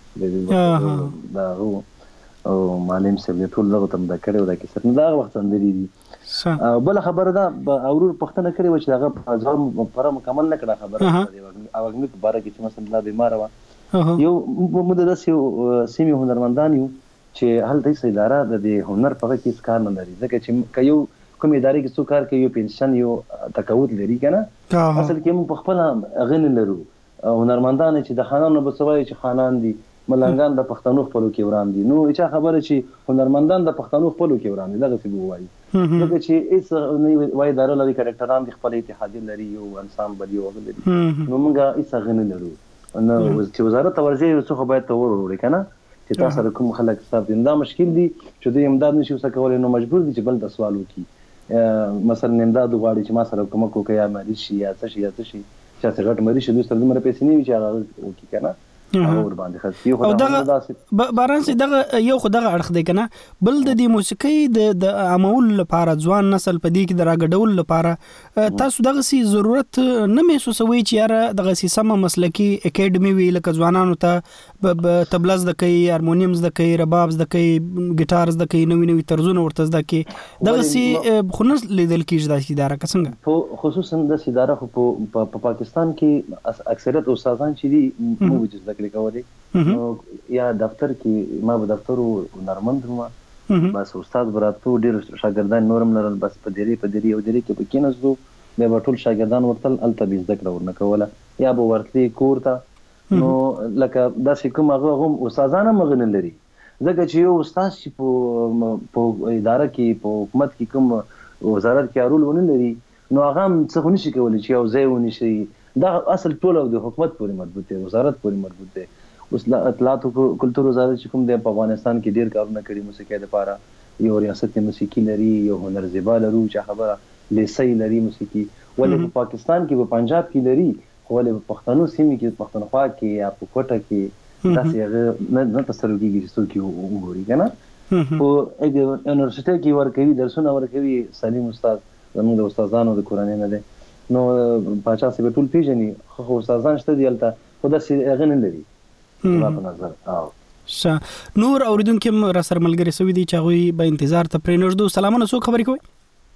دا هو او معلم سره ټول دغه تم دا کړو دا کیسټ دا وخت اندري دي بل خبره دا اورور پښتنه کړي و چې هغه ځم پر مکمل نه کړه خبره او هغه په باره کې چې مثلا بیمار و یو مدرس یو سیمه هنرمندان یو چې هلته یې اداره د هنر په کې کار نه لري ځکه چې یو کوم ادارې کې څو کار کوي یو پنشن یو تقاعد لري کنه اصل کې موږ په خپل غن لرو هنرمندان چې د خانانو بسوي چې خانان دي ملنګان د پښتنو خپلو کې وران دي نو چې خبره چې هنرمندان د پښتنو خپلو کې وران دي دغه څه وایي ځکه چې ایس وای اداره لري کریکټران د خپل اتحادیه لري یو انسامبل یو غلري نو موږ ایس غن لرو نو چې وزارت توجه یو څه باید تور وروړي کنه چې تاسو کوم خلک حساب دي دا مشکل دي چې دوی امداد نشي وسکولای نو مجبور دي چې بل د سوال وکړي مثلا امداد غواړي چې ما سره کوم کوکه یا مالي شي یا څه شي یا څه شي چې څنګه مری شي دوی سره مر پیسې نه وي چې هغه وکړي کنه اور باندې خاص یو خدای باران سي دغه یو خدای اړخ دی کنه بل د دې موسیقي د عمول لپاره ځوان نسل په دې کې دراګډول لپاره تاسو دغه سي ضرورت نه محسوسوي چې یاره دغه سي سم مسلکی اکیډمي وی لکه ځوانانو ته تبلز د کوي هارمونیم د کوي رباب د کوي ګټار د کوي نوې نوې طرزونه ورته د کوي دغه سي خنس لیدل کیږي د اداره څنګه خصوصا د اداره په پاکستان کې اکثریت استادان چې دي موجود کوي یا دفتر کې ما په دفتر نرمند ما بس استاد براتو ډیر شاګردان نورم لرل بس په دېری په دېری او دېری کې په کینځو به ټول شاګردان ورتل التبیز ذکر ورنه کوله یا به ورتلی کورته نو لکه داسې کوم هغه هم استادانه مغن لري ځکه چې یو استاد چې په اداره کې په حکومت کې کوم وزارت کې رول ونه لري نو هغه څه نشي کولای چې یو ځای ونی شي دا اصل ټول د حکومت پورې مربوط دی وزارت پورې مربوط دی اوس اطلاعات او کلتور وزارت چې کوم د افغانستان کې ډیر کارونه کړي موسیقي لپاره یو ریاست موسیقي لري یو هنر زیبا لري چې خبره لیسي لري موسیقي ولې په پاکستان کې په پنجاب کې لري ولې په پښتنو سیمه کې پښتونخوا کې یا په کوټه کې داسې هغه نه تاسو کېږي چې څوک وګوري کنه په یونیورسيټي کې ورکوي درسونه ورکوي سلیم استاد زموږ د استادانو د قرآن نه ده نو پاچا سي ټول پیژني خو استادان شته دی البته خدا سي غن لري ما په نظر او ش نور اوریدونکو را سره ملګری سوي دي چې غوي به انتظار ته پرې نږدو سلامونه سو خبرې کوي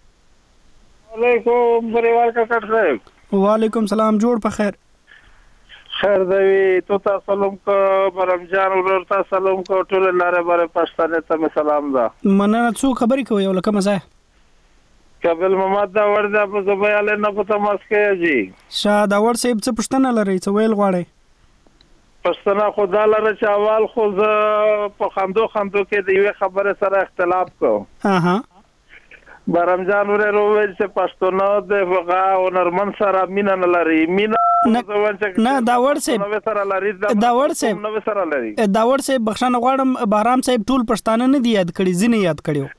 وعلیکم پریوار کا کټ صاحب وعلیکم سلام جوړ په خیر خیر دی تو تاسو سلام کو برمجان ورور تاسو سلام کو ټول لاره باره پښتنه ته سلام ده مننه څو خبرې کوي ولکه مزه قبل محمد دا وردا په زبیاله نه پته مسکه جی شاه دا ور صاحب څه پښتنه لري څه ویل غواړي پښتنه خدا لره چاوال خو په خندو خندو کې دی خبره سره اختلاف کو ها ها بارم جان ورو ویل چې پښتون د وغا هنرمن سره مینا نه لري مینا نه داور صاحب داور صاحب نو سره لري داور صاحب بخښنه غواړم بارام صاحب ټول پښتانه نه دی یاد کړی ځینې یاد کړیو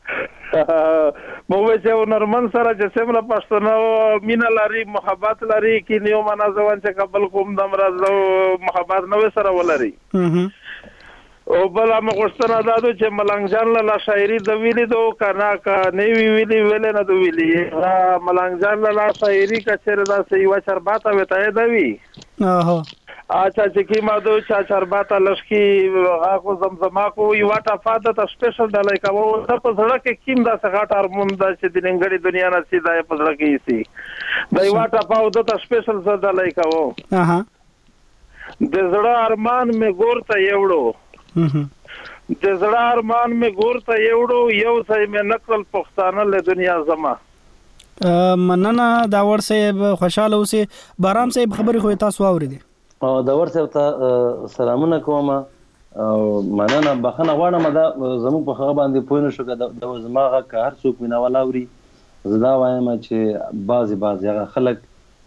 مو چې هنرمن سره چې سمله پښتون مینا لري محبت لري کې نیو معنا ځوان چې قبل کوم د مرزو محبت نو سره ولري او بل هم غوښتنه دادو چې ملنګ جان له شاعري د ویلي دو کنا کا نه وی ویلي ویل نه دو ویلي ملنګ جان له شاعري کا چیرې دا سی و چرباته وته دا وی اوه اچھا چې کی ما دو چا چرباته لشکي هغه کو زمزما کو یو واټه فاده ته سپیشل ډلای کا وو د په سره کې کیم دا څنګه هارمون دا چې د ننګړي دنیا نه سي دا په سره کې سي دا یو واټه پاو د سپیشل سره ډلای کا وو اها د زړه ارمان می ګور ته یوړو د زړه ارمان می ګور ته یوړو یو ځای می نقل پښتانه له دنیا زما مننه داور صاحب خوشاله اوسې بارام صاحب خبرې خو تاسو اورېدې او داور صاحب ته سلامونه کوم او مننه بخنه غواړم دا زموږ په خبره باندې پوه نه شو د زماغه که هر څوک مینا ولاوري زدا وایم چې بعضی بعضی هغه خلک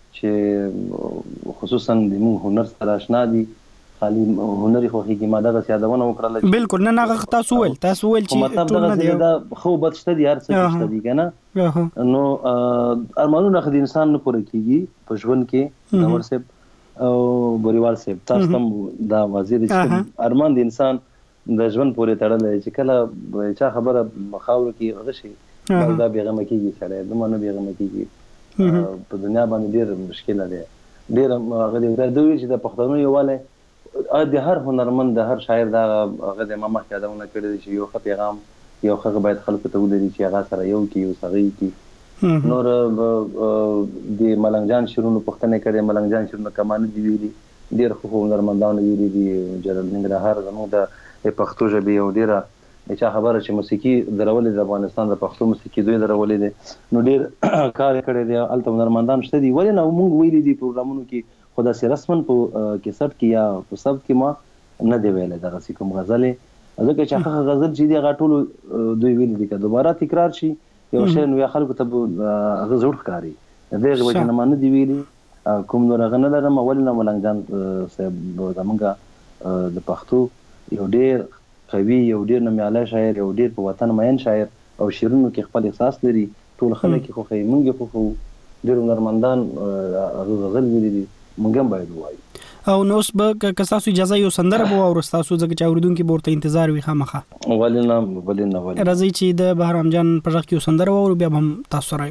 چې خصوصا د موږ هنر سره آشنا دي خالي هنري خو هیڅ ما دغه سیادونه وکړل بالکل نه نه تاسو ول تاسو ول چې ټول نه دا خو بد شته دي هر څه شته دي کنه نو ارمانونه خدای انسان نه پوره کیږي په ژوند کې نور صاحب او بوريوال صاحب تاسو هم دا وزیر چې ارمان د انسان د ژوند پورې تړل چې کله چا خبره مخاور کې غشي دا بیغمه کیږي سره د مونږ بیغمه کیږي په دنیا باندې ډیر مشکل دی ډیر هغه د دوی چې د پښتنو یواله د هر هنرمند د هر شاعر دا هغه د ماما یادونه کړی چې یو ښه پیغام یو ښه باید خلکو ته ولري چې هغه سره یو کې یو سغي کې نور د ملنګ جان شیرونو پښتنه کړي ملنګ جان شیرونو کمانه دی ویلي ډیر خو هنرمندانو ویلي دي جلال ننګرهار زموږ د پښتو ژبې یو ډیره چې خبره چې موسیقي درولې د افغانستان د پښتو موسیقي دوی درولې دي نو ډیر کار کړی دی الته هنرمندان شته دي ولې نه موږ ویلي دي پروګرامونو کې خدا سي رسمن په کیسټ کې یا په سب کې ما نه دی ویل دغه سی کوم غزلې ځکه چې هغه غزل چې دی غټول دوی ویل دي که دوباره تکرار شي یو شی نو خلکو ته هغه زړه ښکاري دغه وجه نه مانه دی ویلي کوم نور غنه لرم ولنه ملنګ جان صاحب زمونږه د پښتو یو ډیر قوي یو ډیر نومیاله شاعر یو ډیر په وطن مین شاعر او شیرونو کې خپل احساس لري ټول خلک خو خې مونږ خو ډیر هنرمندان غزل ویلي دي مونږ هم باید وایو او نو اوس به که تاسو اجازه یو سندره به او تاسو ځکه چې اوریدونکو ورته انتظار وي خامخه ولنه ولنه ولنه راځي چې د بهرام جان په ځخ کې سندره او بیا هم تاسو رايو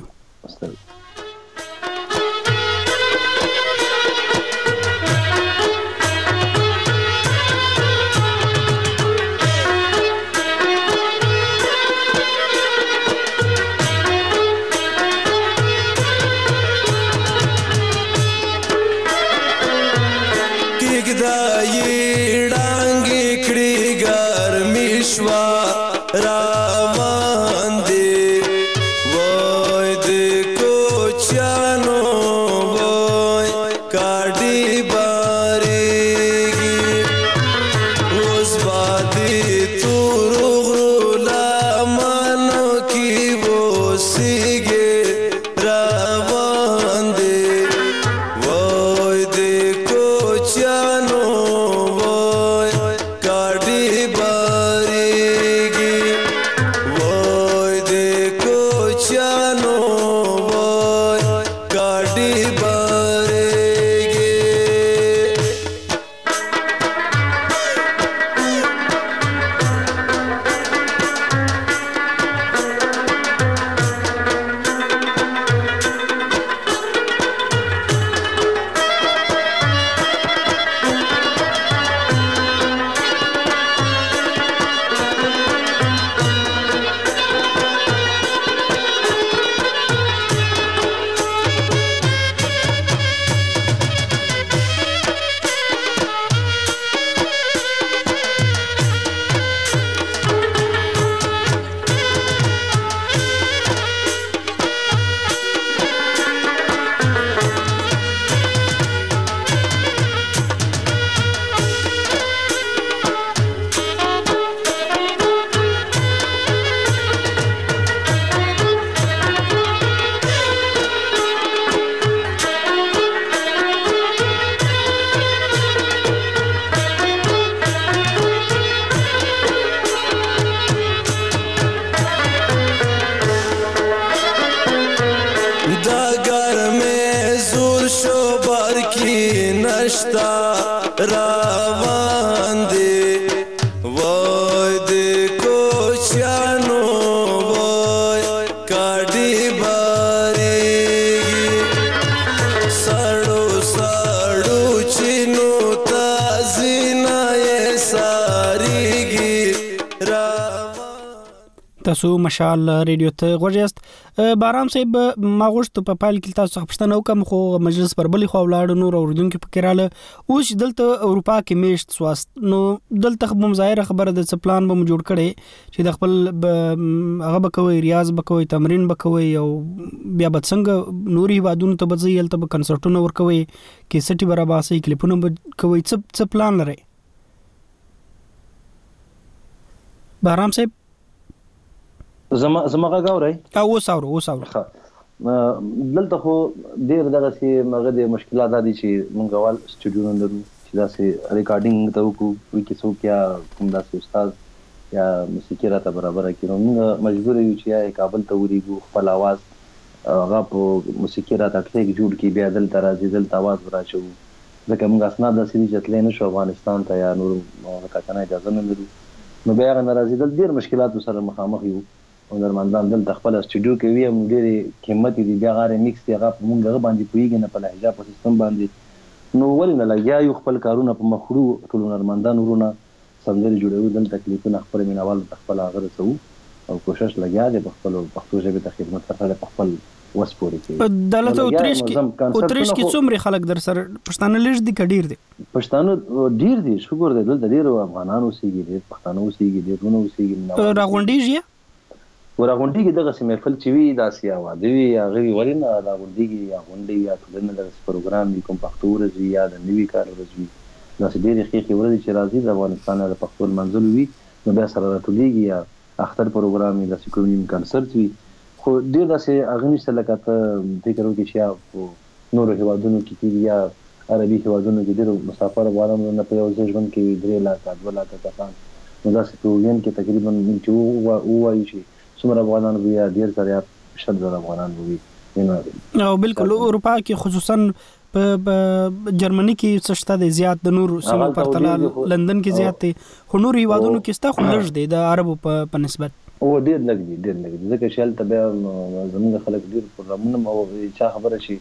نشتا روان دی وای دی کوچیانو وای کاډي باریږي سړو سړو چینو تازینا یې ساریږي تاسو مشال ریډیو ته غوښیاست. بارام صاحب ما غوښت په پایل کې تاسو خپشتنه وکم خو مجلس پر بلی خو ولاړ نو اوردونکو فکراله اوس دلته اروپا کې میشت سواست نو دلته هم ظاهر خبره د پلان به جوړ کړي چې د خپل هغه بکوي ریاض بکوي تمرین بکوي او بیا به څنګه نوري وادونو ته بځي الته به کنسرټونه ورکوي کې سټي براباسي کلیپونه کوي څه څه پلان لري بارام صاحب؟ زما زما غاوري او وساورو وساورو دلته خو ډیر دغه سي مغه د مشکلات دي چې مونږ وال سټوډیو لرو چې دا سي ریکارډینګ ته وکړو وکي څو کیا کوم داسې استاد یا موسیقي راته برابر کړو موږ مجبور یو چې یا کابل ته وريګو خپل आवाज هغه په موسیقي راته ټیک جوړ کی بیا دلته راځي دلته आवाज راچو ځکه موږ اسناد د سړي چتلې نشو افغانستان ته یا نور کاکنه اجازه نه لرو نو بیا ناراضي دل ډیر مشکلات سره مخامخ یو او درمندان دلته خپل سټوډیو کې وی هم ډېری قیمتي دي بیا غاره میکس دی هغه مونږ باندې پویږي نه په لهجه په سیستم باندې نو ولې نه لګیا یو خپل کارونه په مخړو ټول درمندان ورونه سمجري جوړو دلته تکلیفونه خپل مینوال خپل هغه رسو او کوشش لګیا دی په خپل پښتو ژبه ته خدمت سره په خپل وس پورې کوي دلته اوتریش کې اوتریش کې څومره خلک در سره پښتانه لږ دي کډیر دي پښتانه ډیر دي شکر دی دلته ډیر افغانانو سیږي دي پښتانه اوسېږي دي ټول اوسېږي راغونډیږي ورغونډي کې دغه سیمه فل چوي د اسیا وادي یا غوي ورینه راغونډي کې یا غونډي یا ټولنه د پروګرام دی کوم پښتو ورځي یا د نوي کار ورځي دا چې ډېر خېخي ورځي چې راځي د افغانستان د پښتو منځل وي نو بیا سره راټولېږي یا اختر پروګرام د سکونیم کنسرت وي خو ډېر داسې اغنی سره لکه فکر وکړي چې نور هیوادونو کې یا عربي هیوادونو کې ډېر مسافر افغانان نه په یو ځای ژوند کوي درې لاکه دوه لاکه کسان نو داسې پروګرام کې تقریبا چې وایي چې څومره افغانان وي یا ډیر سره شل زره افغانان وي او بالکل اروپا کې خصوصا په جرمني کې څشته د زیات د نور سیمو پرتله لندن کې زیات دي خو نور هیوادونو کې ستا خو لږ دي د عربو په نسبت او ډیر لږ دي ډیر لږ دي ځکه چې هلته بیا زموږ خلک ډیر پروګرامونه او چا خبره شي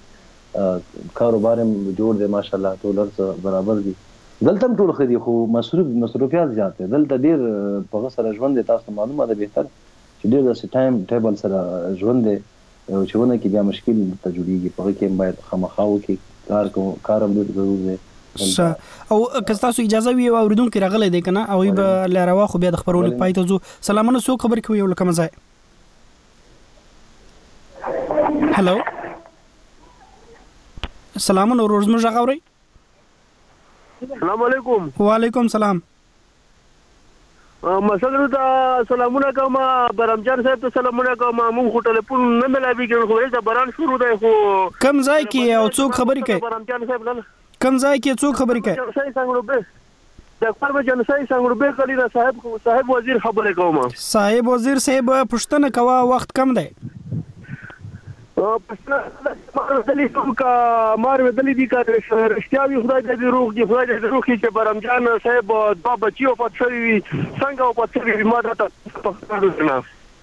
کاروبار جوړ دی ماشاءالله ټول برابر دي دلته ټول خدي خو مصروف مصروفیات زیات دي دلته ډیر په سره ژوند تاسو معلومه ده به تر چې ډیر د ټایم ټیبل سره ژوند دی او چې ونه کې بیا مشکل ته جوړیږي په کې باید خامخاو کې کار کو کارم ډیر ضروري دی او که تاسو اجازه وي اوریدونکو راغلی دی کنه او به لاروا خو بیا د خبرونه پای ته زو سلامونه سو خبر کوي یو لکه مزه هالو سلامونه روزمر راغوري السلام علیکم وعلیکم سلام مسلو ته سلامونه کوم برمجان صاحب ته سلامونه کوم مونږ خو ټلیفون نه ملابي کړو خو دا بران شروع دی خو کم ځای کې او څوک خبرې کوي برمجان صاحب نه کم ځای کې څوک خبرې کوي صحیح څنګه به ډاکټر بجن صحیح څنګه به کلی دا صاحب صاحب وزیر خبرې کوم صاحب وزیر صاحب پښتنه کوا وخت کم دی پښتنه مار دلی کا مار دلی دي کا رښتیاوي خدای دې روح دې خدای دې روح چې برمجان صاحب با بچیو پاتشوي څنګه او پاتشوي ما راته پښتنه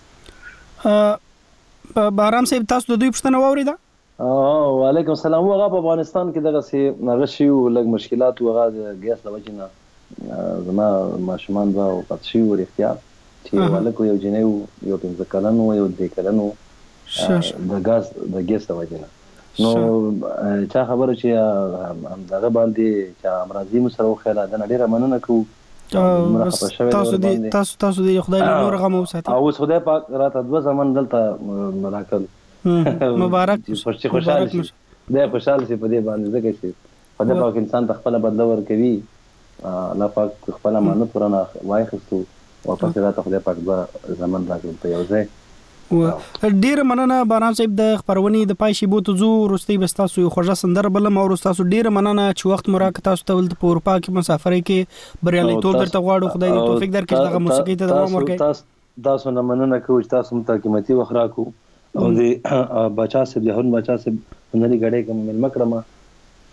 بارام صاحب تاسو د دوی پښتنه واوریدا وعلیکم السلام هغه په افغانستان کې دغه سي نغشي او لګ مشکلات او هغه ګیس لوجنه زما ماشومان دا او پاتشي او اختیار چې ولکه یو جنیو یو پنځه کلن او یو د کلنو د غاز د ګیس لوجنه نو چا خبره چې دغه باندې چې امراضي مسرو خیاله د نړۍ رمنونه کو تاسو دې تاسو تاسو دې خدای له نور غو ساتي او خدای پاک راته دوه زمان دلته مراکل مبارک خوشي خوشاله شي دا خوشاله شي په دې باندې ځکه چې خدای پاک انسان ته خپل بدل ور کوي الله پاک خپل امانت ورنه وایخستو او په سره ته خدای پاک به زمان راکړي په یو ځای ډیر مننه باران صاحب د خبرونې د پای شی بوت زو رستي بستاسو یو خوږه سندر بل مو رستاسو ډیر مننه چې وخت مراک تاسو ته ولته په اروپا کې مسافرې کې بریالي تو درته غواړو خدای دې توفیق درکړي دغه موسیقي ته دوام ورکړي تاسو نه مننه کوم تاسو مت قیمتي وخت راکو او د بچا سه د هون بچا سه نری غړې کوم مل مکرمه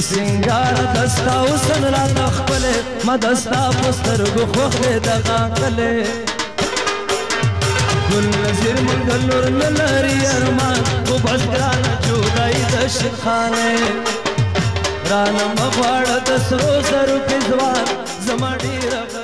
د سنگار دستا وسن را تخپلې ما دستا پسترګو خوخ دې دغاقلې ګل نظیر منګل نور نلري ارمان کو بس ګران جودای د شخانه رانه مغواړه د سرو سرو کې ځوان زما ډیر